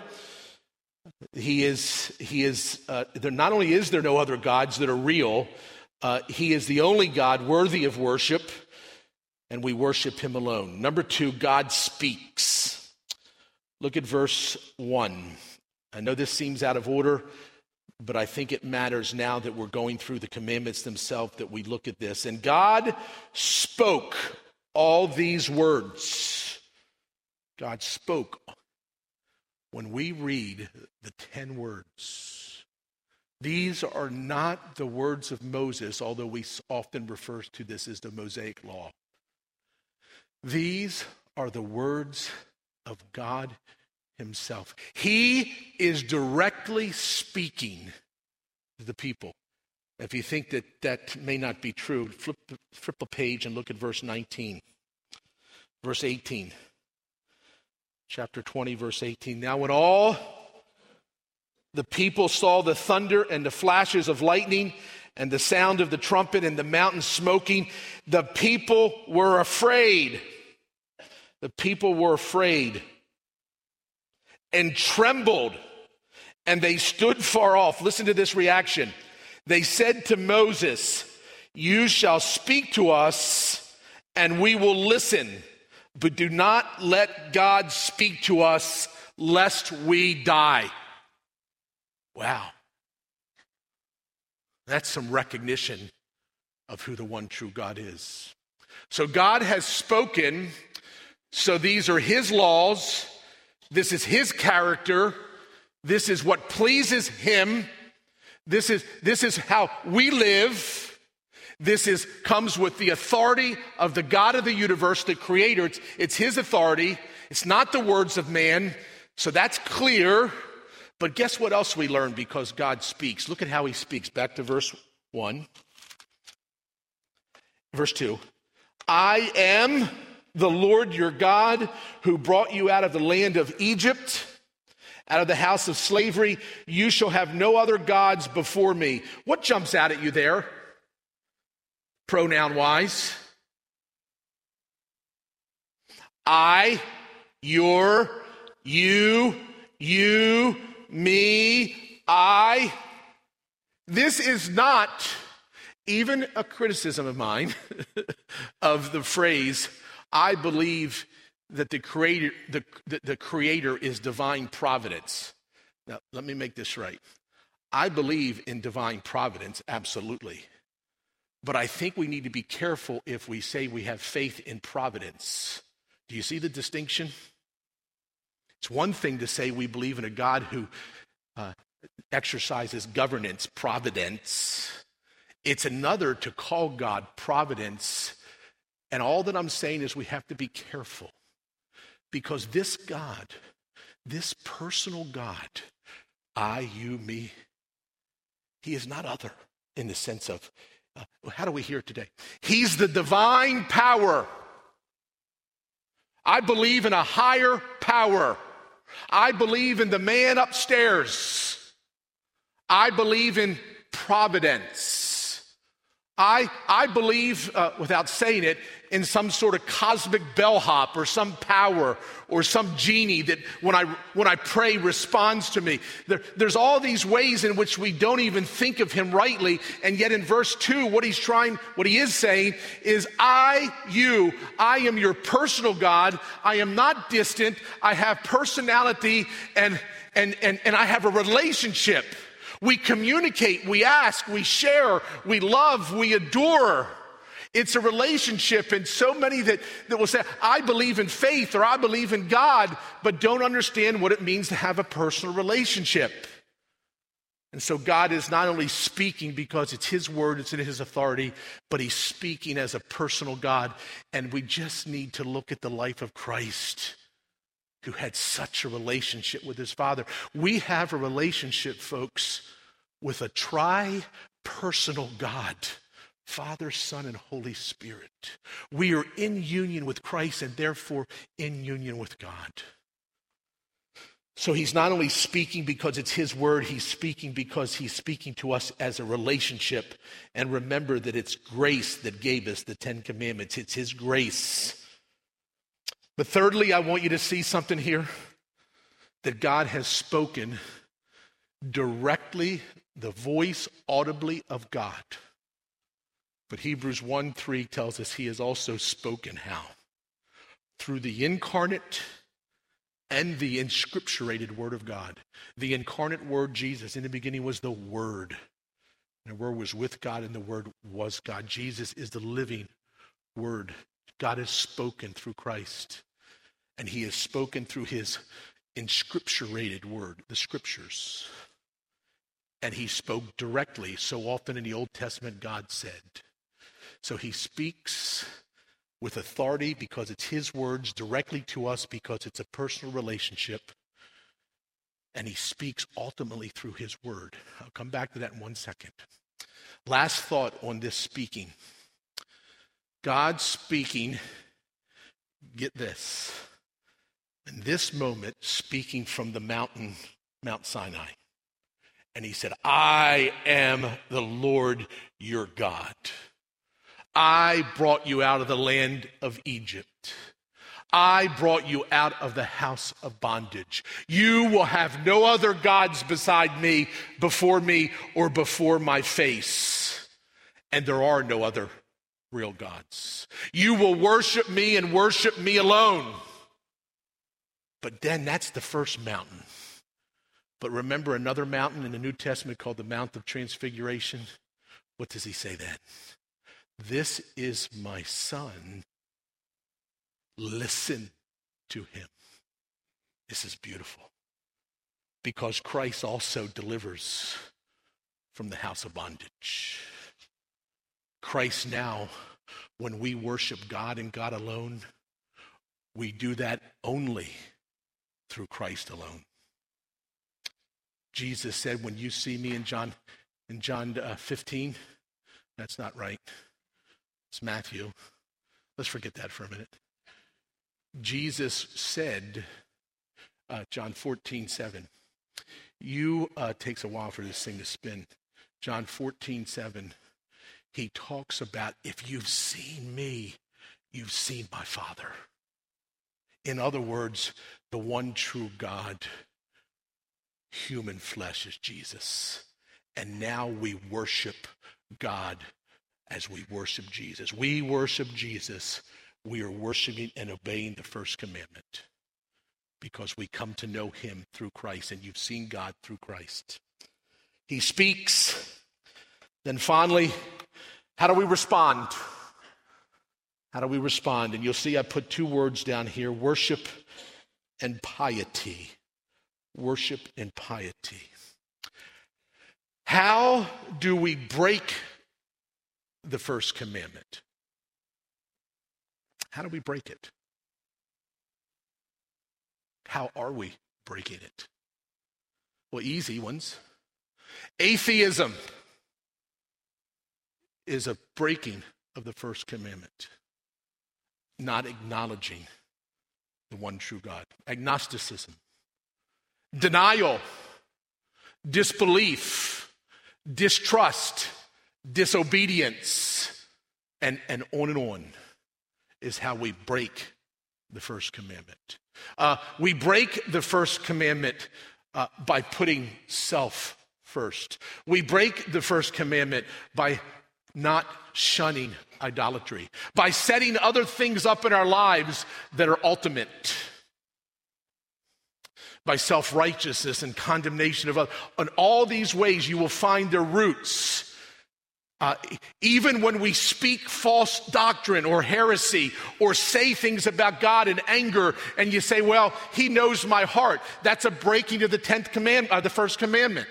S10: He is, he is, uh, there not only is there no other gods that are real, uh, he is the only God worthy of worship. And we worship him alone. Number two, God speaks. Look at verse one. I know this seems out of order, but I think it matters now that we're going through the commandments themselves that we look at this. And God spoke all these words. God spoke. When we read the ten words, these are not the words of Moses, although we often refer to this as the Mosaic Law. These are the words of God himself. He is directly speaking to the people. If you think that that may not be true, flip, flip a page and look at verse nineteen. Verse eighteen. Chapter twenty, verse eighteen. Now when all the people saw the thunder and the flashes of lightning and the sound of the trumpet and the mountain smoking, the people were afraid. The people were afraid and trembled, and they stood far off. Listen to this reaction. They said to Moses, you shall speak to us, and we will listen, but do not let God speak to us, lest we die. Wow. That's some recognition of who the one true God is. So God has spoken, so these are his laws, this is his character, this is what pleases him, this is, this is how we live, this is comes with the authority of the God of the universe, the creator. It's, it's his authority, it's not the words of man, so that's clear. But guess what else we learn because God speaks? Look at how he speaks. Back to verse one. Verse two. I am the Lord your God who brought you out of the land of Egypt, out of the house of slavery. You shall have no other gods before me. What jumps out at you there, pronoun-wise? I, your, you, you, me, I. This is not even a criticism of mine of the phrase, I believe that the creator, the, the, the creator is divine providence. Now, let me make this right. I believe in divine providence, absolutely. But I think we need to be careful if we say we have faith in providence. Do you see the distinction? It's one thing to say we believe in a God who uh, exercises governance, providence. It's another to call God providence. And all that I'm saying is we have to be careful because this God, this personal God, I, you, me, he is not other in the sense of, uh, how do we hear it today? He's the divine power. I believe in a higher power. I believe in the man upstairs. I believe in providence. I, I believe, uh, without saying it, in some sort of cosmic bellhop or some power or some genie that when I, when I pray responds to me. There, there's all these ways in which we don't even think of him rightly, and yet in verse two, what he's trying, what he is saying is, I, you, I am your personal God. I am not distant. I have personality and, and, and, and I have a relationship. We communicate, we ask, we share, we love, we adore. It's a relationship, and so many that, that will say, I believe in faith or I believe in God, but don't understand what it means to have a personal relationship. And so God is not only speaking because it's his word, it's in his authority, but he's speaking as a personal God. And we just need to look at the life of Christ, who had such a relationship with his Father. We have a relationship, folks, with a tri-personal God, Father, Son, and Holy Spirit. We are in union with Christ and therefore in union with God. So he's not only speaking because it's his word, he's speaking because he's speaking to us as a relationship. And remember that it's grace that gave us the Ten Commandments. It's his grace. But thirdly, I want you to see something here, that God has spoken directly, the voice audibly of God. But Hebrews one three tells us he has also spoken how? Through the incarnate and the inscripturated word of God. The incarnate word, Jesus, in the beginning was the Word. And the Word was with God and the Word was God. Jesus is the living Word. God has spoken through Christ. And he has spoken through his inscripturated word, the scriptures. And he spoke directly. So often in the Old Testament, God said. So he speaks with authority because it's his words, directly to us because it's a personal relationship. And he speaks ultimately through his word. I'll come back to that in one second. Last thought on this speaking. God speaking, get this, in this moment speaking from the mountain, Mount Sinai. And he said, I am the Lord your God. I brought you out of the land of Egypt. I brought you out of the house of bondage. You will have no other gods beside me, before me, or before my face. And there are no other real gods. You will worship me and worship me alone. But then that's the first mountain. But remember another mountain in the New Testament called the Mount of Transfiguration? What does he say then? This is my son. Listen to him. This is beautiful. Because Christ also delivers from the house of bondage. Christ now, when we worship God and God alone, we do that only through Christ alone. Jesus said, when you see me in John in John uh, fifteen, that's not right. It's Matthew. Let's forget that for a minute. Jesus said, uh, John fourteen seven, you, uh, takes a while for this thing to spin. John fourteen seven, he talks about, if you've seen me, you've seen my Father. In other words, the one true God, human flesh is Jesus. And now we worship God as we worship Jesus. We worship Jesus. We are worshiping and obeying the first commandment because we come to know him through Christ, and you've seen God through Christ. He speaks. Then finally, how do we respond? How do we respond? And you'll see I put two words down here, worship and piety. Worship and piety. How do we break the first commandment? How do we break it? How are we breaking it? Well, easy ones. Atheism is a breaking of the first commandment. Not acknowledging the one true God. Agnosticism. Denial. Disbelief. Distrust. Disobedience. And, and on and on is how we break the first commandment. Uh, we break the first commandment uh, by putting self first. We break the first commandment by not shunning idolatry, by setting other things up in our lives that are ultimate, by self-righteousness and condemnation of others. In all these ways, you will find their roots. Uh, even when we speak false doctrine or heresy or say things about God in anger, and you say, well, he knows my heart, that's a breaking of the tenth command, uh, the first commandment.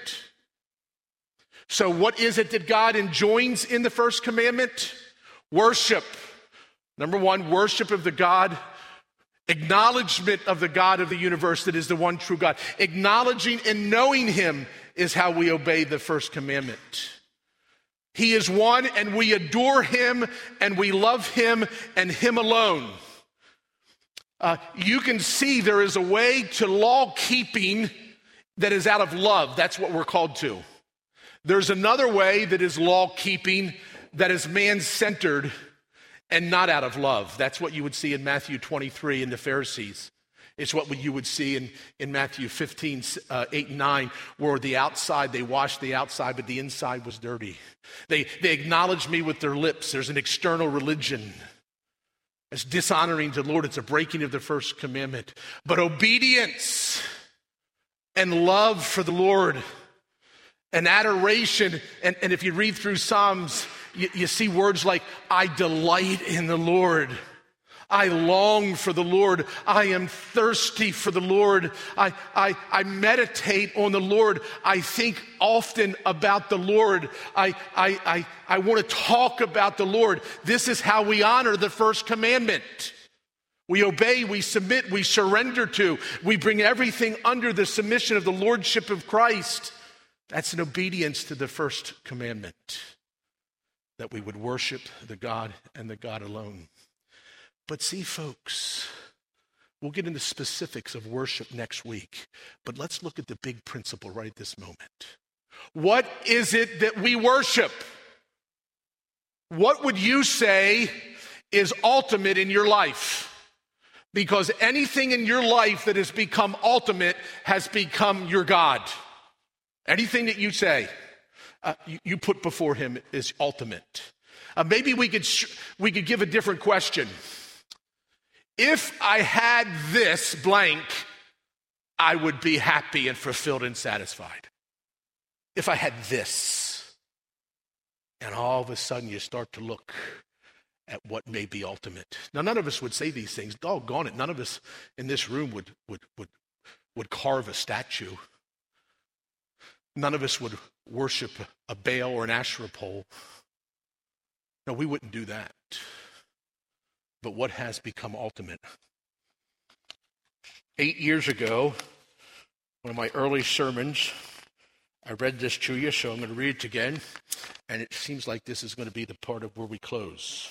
S10: So what is it that God enjoins in the first commandment? Worship. Number one, worship of the God, acknowledgement of the God of the universe that is the one true God. Acknowledging and knowing him is how we obey the first commandment. He is one, and we adore him, and we love him, and him alone. Uh, you can see there is a way to law keeping that is out of love. That's what we're called to. There's another way that is law keeping that is man-centered and not out of love. That's what you would see in Matthew twenty-three in the Pharisees. It's what you would see in, in Matthew fifteen, uh, eight and nine, where the outside, they washed the outside, but the inside was dirty. They, they acknowledge me with their lips. There's an external religion. It's dishonoring to the Lord. It's a breaking of the first commandment. But obedience and love for the Lord and adoration, and, and if you read through Psalms, you, you see words like, I delight in the Lord. I long for the Lord. I am thirsty for the Lord. I, I, I meditate on the Lord. I think often about the Lord. I, I, I, I want to talk about the Lord. This is how we honor the first commandment. We obey, we submit, we surrender to. We bring everything under the submission of the lordship of Christ. That's an obedience to the first commandment, that we would worship the God and the God alone. But see, folks, we'll get into specifics of worship next week, but let's look at the big principle right at this moment. What is it that we worship? What would you say is ultimate in your life? Because anything in your life that has become ultimate has become your God. Anything that you say, uh, you, you put before him is ultimate. Uh, maybe we could sh- we could give a different question. If I had this blank, I would be happy and fulfilled and satisfied. If I had this. And all of a sudden you start to look at what may be ultimate. Now, none of us would say these things. Doggone it. None of us in this room would, would, would, would carve a statue. None of us would worship a Baal or an Asherah pole. No, we wouldn't do that. But what has become ultimate? Eight years ago, one of my early sermons, I read this to you, so I'm going to read it again. And it seems like this is going to be the part of where we close.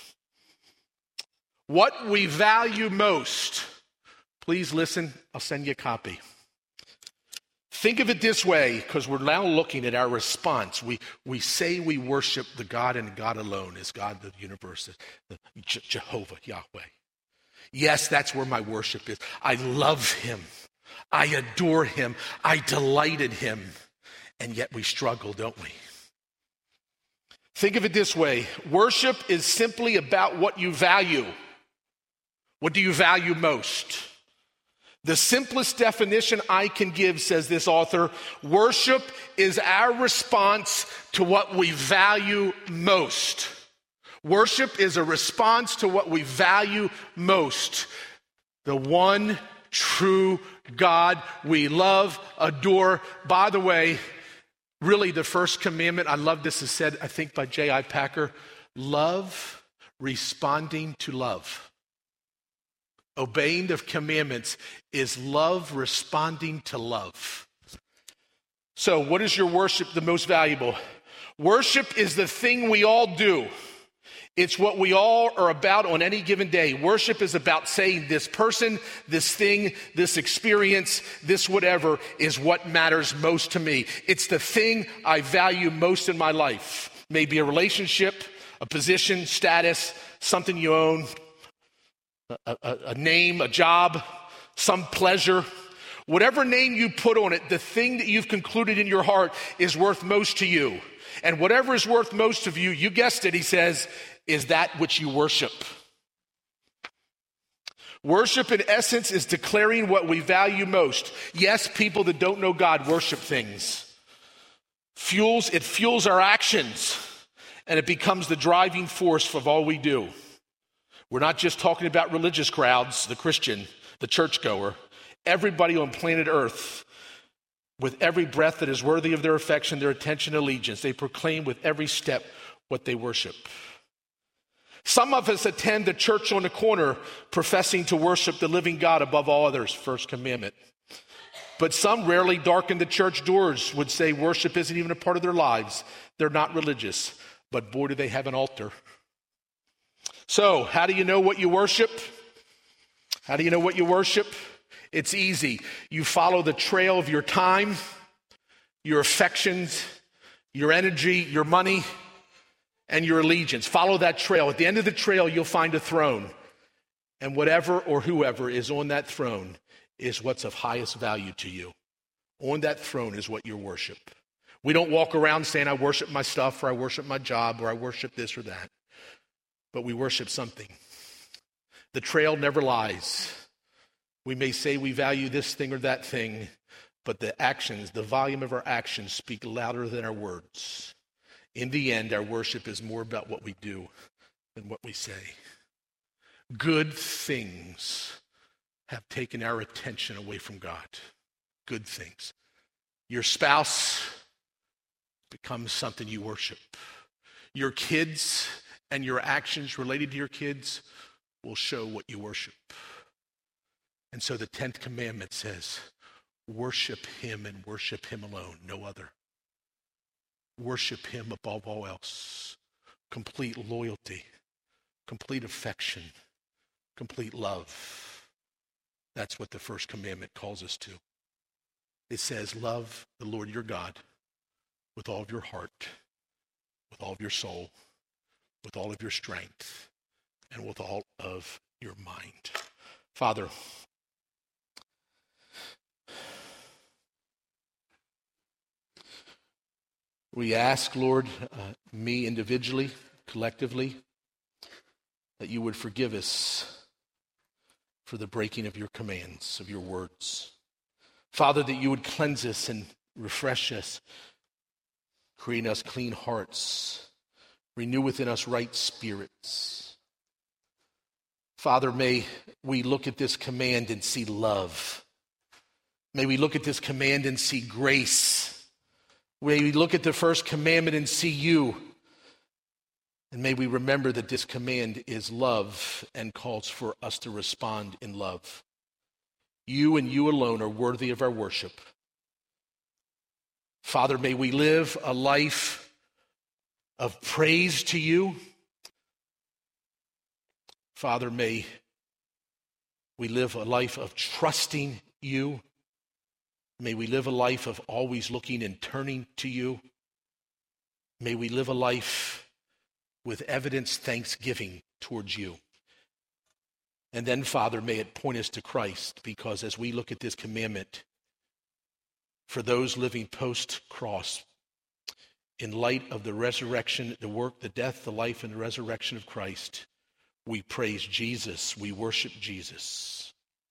S10: What we value most. Please listen, I'll send you a copy. Think of it this way, because we're now looking at our response. We we say we worship the God and God alone as God of the universe, the Je- Jehovah, Yahweh. Yes, that's where my worship is. I love him. I adore him. I delight in him. And yet we struggle, don't we? Think of it this way. Worship is simply about what you value. What do you value most? The simplest definition I can give, says this author, worship is our response to what we value most. Worship is a response to what we value most. The one true God we love, adore. By the way, really the first commandment, I love this is said, I think by J I Packer, love responding to love. Obeying the commandments is love responding to love. So what is your worship the most valuable? Worship is the thing we all do. It's what we all are about on any given day. Worship is about saying this person, this thing, this experience, this whatever is what matters most to me. It's the thing I value most in my life. Maybe a relationship, a position, status, something you own, a, a, a name, a job, some pleasure. Whatever name you put on it, the thing that you've concluded in your heart is worth most to you. And whatever is worth most of you, you guessed it, he says, is that which you worship. Worship, in essence, is declaring what we value most. Yes, people that don't know God worship things. Fuels, it fuels our actions, and it becomes the driving force of all we do. We're not just talking about religious crowds, the Christian, the churchgoer. Everybody on planet Earth, with every breath that is worthy of their affection, their attention, allegiance, they proclaim with every step what they worship. Some of us attend the church on the corner professing to worship the living God above all others, first commandment. But some rarely darken the church doors, would say worship isn't even a part of their lives. They're not religious, but boy, do they have an altar. So, how do you know what you worship? How do you know what you worship? It's easy. You follow the trail of your time, your affections, your energy, your money, and your allegiance. Follow that trail. At the end of the trail, you'll find a throne. And whatever or whoever is on that throne is what's of highest value to you. On that throne is what you worship. We don't walk around saying, I worship my stuff, or I worship my job, or I worship this or that. But we worship something. The trail never lies. We may say we value this thing or that thing, but the actions, the volume of our actions speak louder than our words. In the end, our worship is more about what we do than what we say. Good things have taken our attention away from God. Good things. Your spouse becomes something you worship. Your kids and your actions related to your kids will show what you worship. And so the tenth commandment says, worship him and worship him alone, no other. Worship him above all else. Complete loyalty, complete affection, complete love. That's what the first commandment calls us to. It says, love the Lord your God with all of your heart, with all of your soul, with all of your strength, and with all of your mind. Father, we ask, Lord, uh, me individually, collectively, that you would forgive us for the breaking of your commands, of your words. Father, that you would cleanse us and refresh us, create in us clean hearts, renew within us right spirits. Father, may we look at this command and see love. May we look at this command and see grace. May we look at the first commandment and see you. And may we remember that this command is love and calls for us to respond in love. You and you alone are worthy of our worship. Father, may we live a life of praise to you. Father, may we live a life of trusting you. May we live a life of always looking and turning to you. May we live a life with evidence thanksgiving towards you. And then, Father, may it point us to Christ, because as we look at this commandment, for those living post-cross, in light of the resurrection, the work, the death, the life, and the resurrection of Christ, we praise Jesus, we worship Jesus.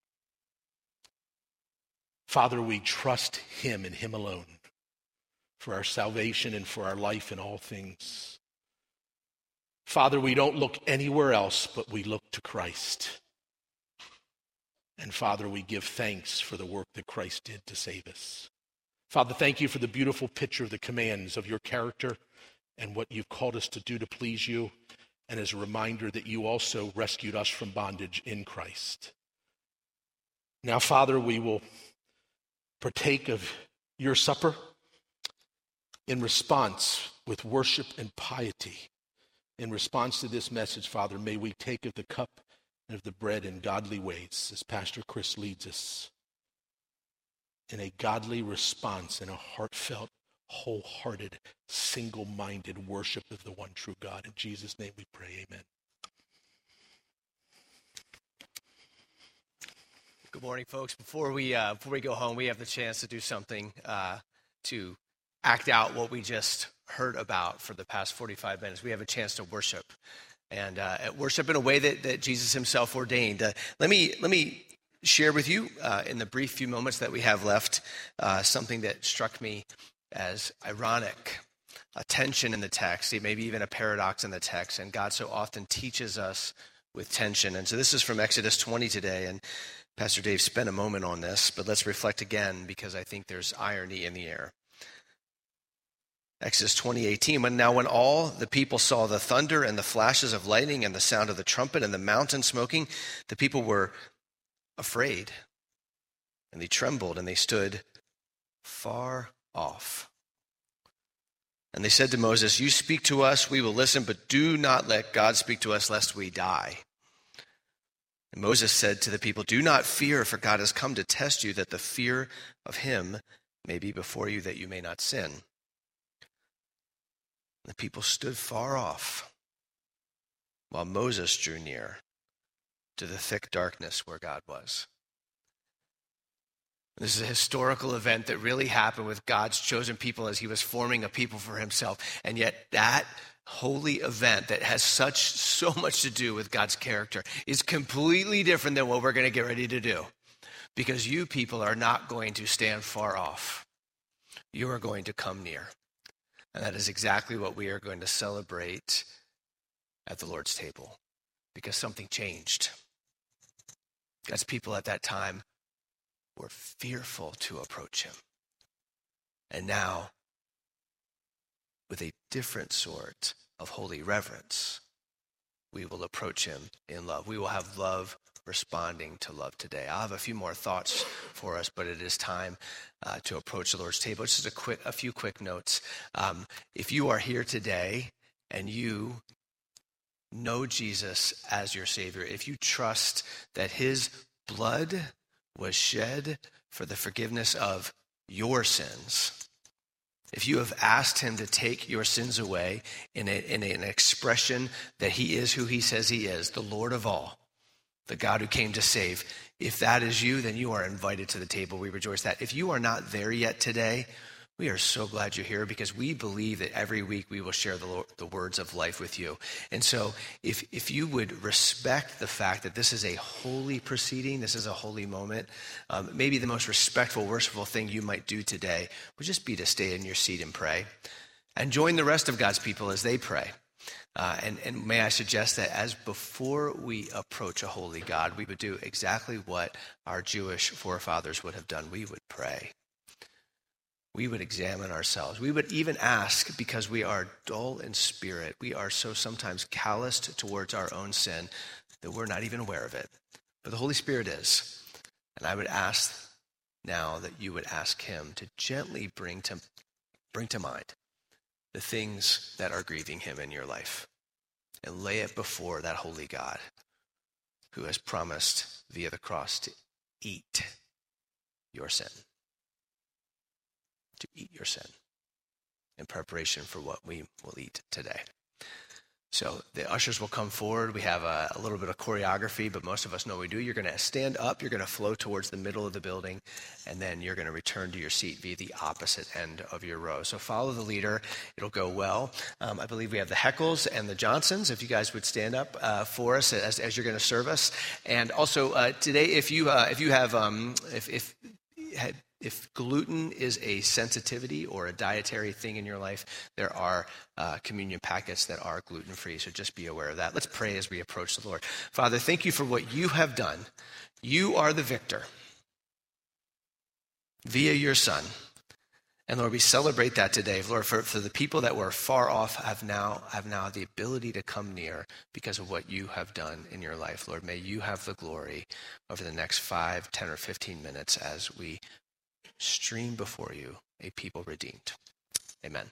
S10: Father, we trust him and him alone for our salvation and for our life in all things. Father, we don't look anywhere else, but we look to Christ. And Father, we give thanks for the work that Christ did to save us. Father, thank you for the beautiful picture of the commands of your character and what you've called us to do to please you, and as a reminder that you also rescued us from bondage in Christ. Now, Father, we will partake of your supper in response with worship and piety. In response to this message, Father, may we take of the cup and of the bread in godly ways, as Pastor Chris leads us, in a godly response and a heartfelt, wholehearted, single-minded worship of the one true God. In Jesus' name we pray, amen.
S11: Good morning, folks. Before we uh, before we go home, we have the chance to do something uh, to act out what we just heard about for the past forty-five minutes. We have a chance to worship, and uh, worship in a way that, that Jesus himself ordained. Uh, let me let me share with you uh, in the brief few moments that we have left uh, something that struck me as ironic, a tension in the text, maybe even a paradox in the text, and God so often teaches us with tension. And so this is from Exodus twenty today, and Pastor Dave spent a moment on this, but let's reflect again because I think there's irony in the air. Exodus twenty eighteen, when now when all the people saw the thunder and the flashes of lightning and the sound of the trumpet and the mountain smoking, the people were afraid, and they trembled, and they stood far off. And they said to Moses, "You speak to us, we will listen, but do not let God speak to us, lest we die." And Moses said to the people, "Do not fear, for God has come to test you, that the fear of him may be before you, that you may not sin." And the people stood far off, while Moses drew near to the thick darkness where God was. This is a historical event that really happened with God's chosen people as he was forming a people for himself. And yet that holy event that has such, so much to do with God's character is completely different than what we're going to get ready to do. Because you people are not going to stand far off. You are going to come near. And that is exactly what we are going to celebrate at the Lord's table. Because something changed. God's people at that time were fearful to approach him. And now, with a different sort of holy reverence, we will approach him in love. We will have love responding to love today. I'll have a few more thoughts for us, but it is time uh, to approach the Lord's table. Just a quick, a few quick notes. Um, if you are here today and you know Jesus as your Savior, if you trust that his blood was shed for the forgiveness of your sins, if you have asked him to take your sins away in, a, in a, an expression that he is who he says he is, the Lord of all, the God who came to save, if that is you, then you are invited to the table. We rejoice that. If you are not there yet today, We are so glad you're here because we believe that every week we will share the, Lord, the words of life with you. And so if, if you would respect the fact that this is a holy proceeding, this is a holy moment, um, maybe the most respectful, worshipful thing you might do today would just be to stay in your seat and pray and join the rest of God's people as they pray. Uh, and, and may I suggest that as before we approach a holy God, we would do exactly what our Jewish forefathers would have done. We would pray. We would examine ourselves. We would even ask, because we are dull in spirit, we are so sometimes calloused towards our own sin that we're not even aware of it. But the Holy Spirit is. And I would ask now that you would ask him to gently bring to, bring to mind the things that are grieving him in your life and lay it before that holy God who has promised via the cross to eat your sin. To eat your sin in preparation for what we will eat today. So the ushers will come forward. We have a, a little bit of choreography, but most of us know what we do. You're going to stand up. You're going to flow towards the middle of the building, and then you're going to return to your seat via the opposite end of your row. So follow the leader. It'll go well. Um, I believe we have the Heckles and the Johnsons. If you guys would stand up uh, for us as, as you're going to serve us. And also uh, today, if you uh, if you have um, if if had If gluten is a sensitivity or a dietary thing in your life, there are uh, communion packets that are gluten-free, so just be aware of that. Let's pray as we approach the Lord. Father, thank you for what you have done. You are the victor via your Son. And Lord, we celebrate that today. Lord, for, for the people that were far off have now, have now the ability to come near because of what you have done in your life. Lord, may you have the glory over the next five, ten, or fifteen minutes as we stream before you a people redeemed. Amen.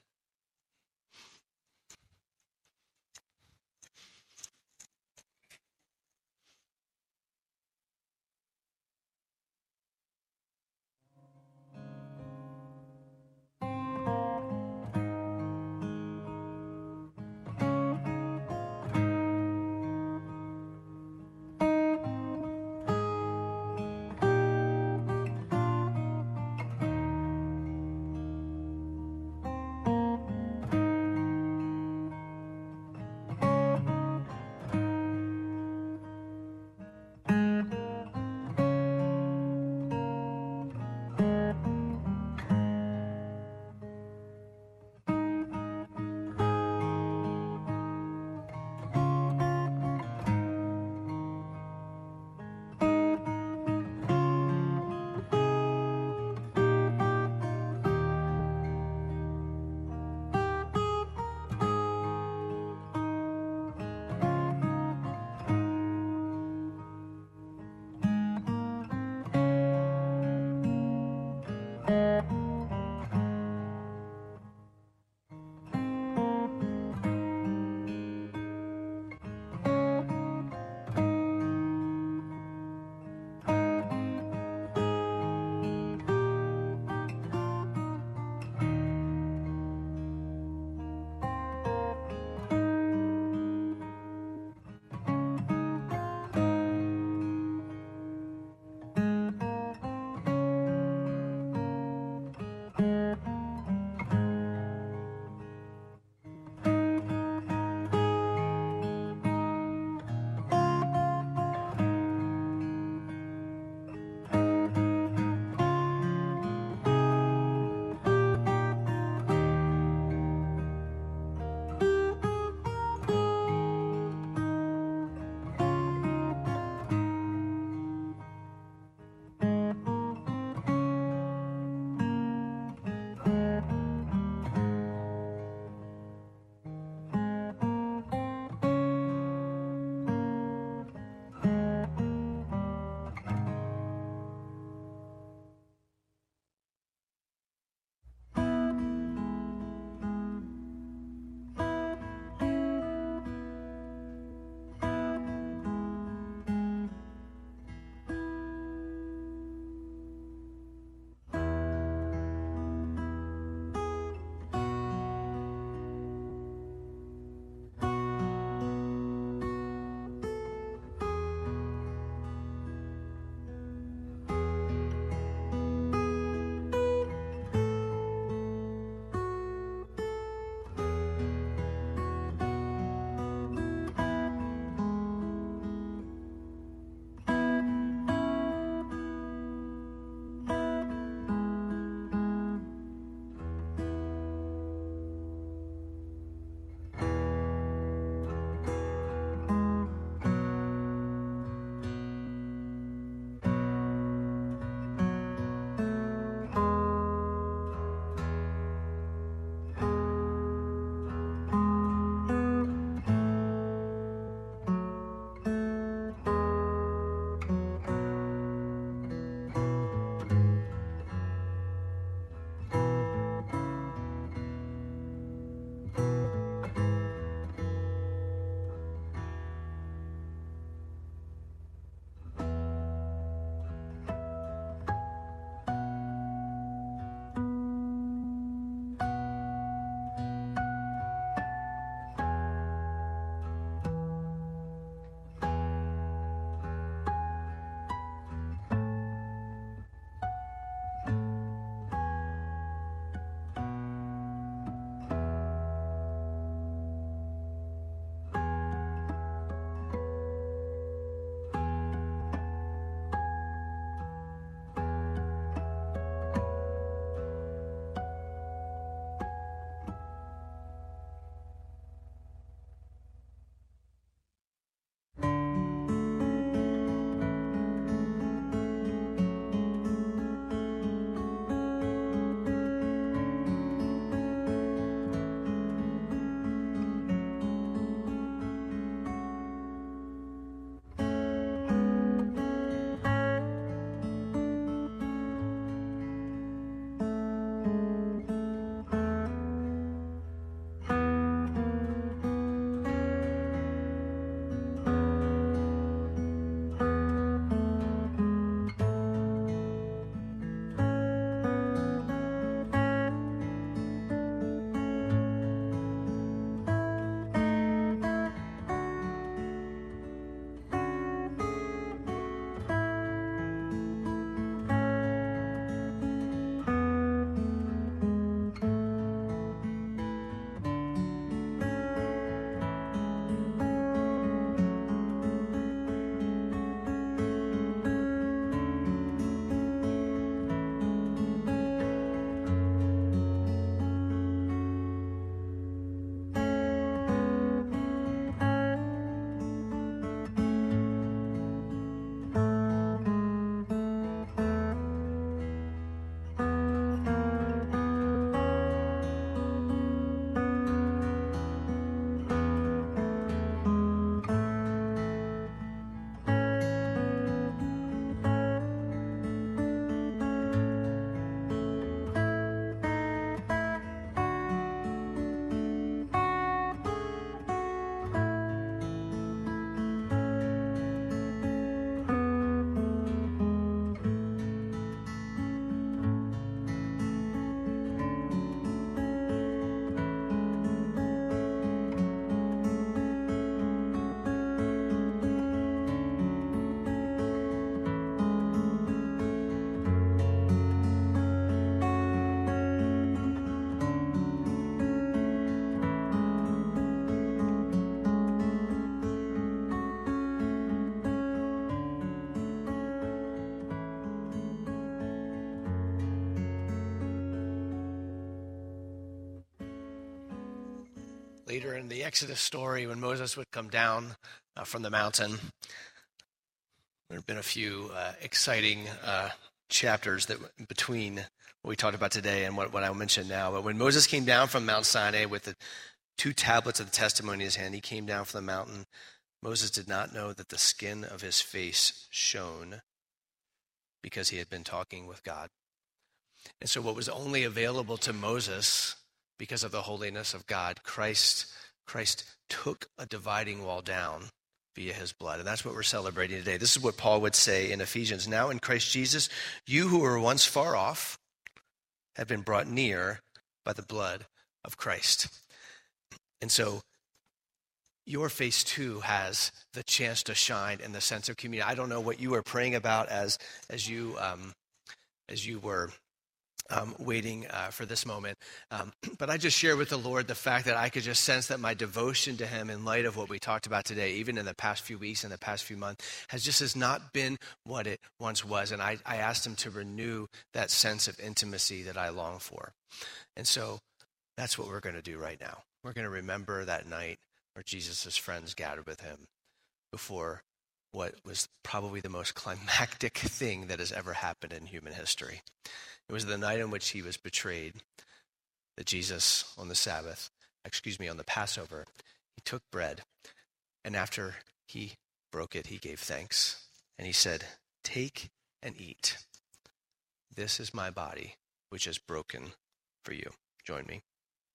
S11: later in the Exodus story when Moses would come down uh, from the mountain. There have been a few uh, exciting uh, chapters that between what we talked about today and what, what I'll mention now. But when Moses came down from Mount Sinai with the two tablets of the testimony in his hand, he came down from the mountain. Moses did not know that the skin of his face shone because he had been talking with God. And so what was only available to Moses because of the holiness of God, Christ, Christ took a dividing wall down via his blood. And that's what we're celebrating today. This is what Paul would say in Ephesians. Now in Christ Jesus, you who were once far off have been brought near by the blood of Christ. And so your face too has the chance to shine in the sense of community. I don't know what you were praying about as as you um, as you were um, waiting uh, for this moment, um, but I just share with the Lord the fact that I could just sense that my devotion to Him, in light of what we talked about today, even in the past few weeks and the past few months, has just has not been what it once was. And I, I asked Him to renew that sense of intimacy that I long for. And so that's what we're going to do right now. We're going to remember that night where Jesus' friends gathered with Him before what was probably the most climactic thing that has ever happened in human history. It was the night in which He was betrayed, that Jesus on the Sabbath, excuse me, on the Passover, He took bread, and after He broke it, He gave thanks, and He said, "Take and eat. This is my body, which is broken for you." Join me.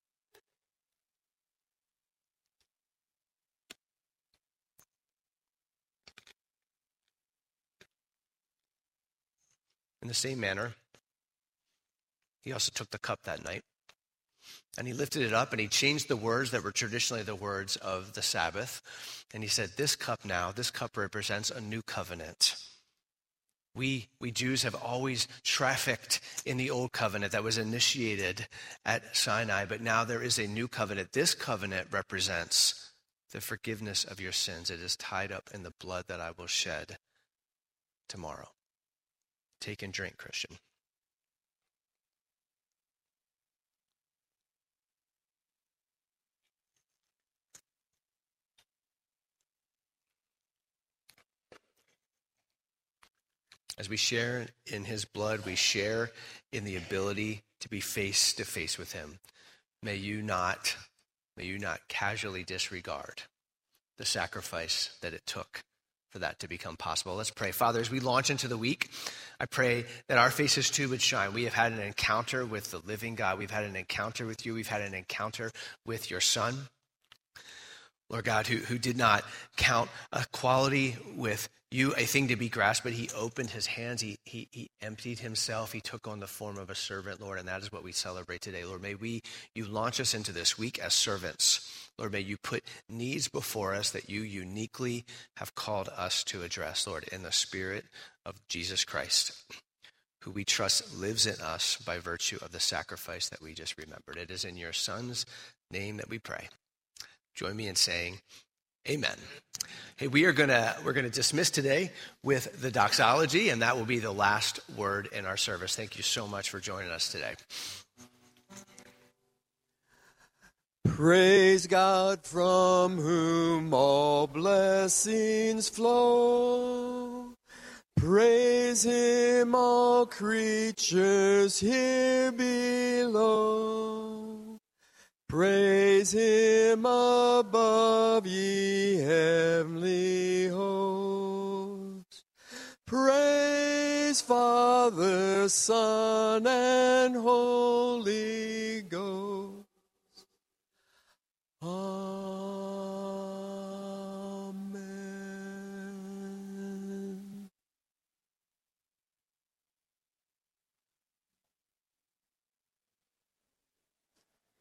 S11: In the same manner, He also took the cup that night, and He lifted it up, and He changed the words that were traditionally the words of the Sabbath. And He said, "This cup now, this cup represents a new covenant." We, we Jews have always trafficked in the old covenant that was initiated at Sinai, but now there is a new covenant. This covenant represents the forgiveness of your sins. It is tied up in the blood that I will shed tomorrow. Take and drink, Christian. As we share in His blood, we share in the ability to be face to face with Him. May you not, may you not casually disregard the sacrifice that it took for that to become possible. Let's pray. Father, as we launch into the week, I pray that our faces too would shine. We have had an encounter with the living God. We've had an encounter with you. We've had an encounter with your Son, Lord God, who, who did not count equality with you a thing to be grasped, but He opened His hands. He, he, he emptied Himself. He took on the form of a servant, Lord, and that is what we celebrate today. Lord, may we, you launch us into this week as servants. Lord, may you put needs before us that you uniquely have called us to address, Lord, in the Spirit of Jesus Christ, who we trust lives in us by virtue of the sacrifice that we just remembered. It is in your Son's name that we pray. Join me in saying amen. Hey, we are gonna we're gonna dismiss today with the doxology, and that will be the last word in our service. Thank you so much for joining us today.
S2: Praise God, from whom all blessings flow. Praise Him, all creatures here below. Praise Him above, ye heavenly hosts. Praise Father, Son, and Holy Ghost.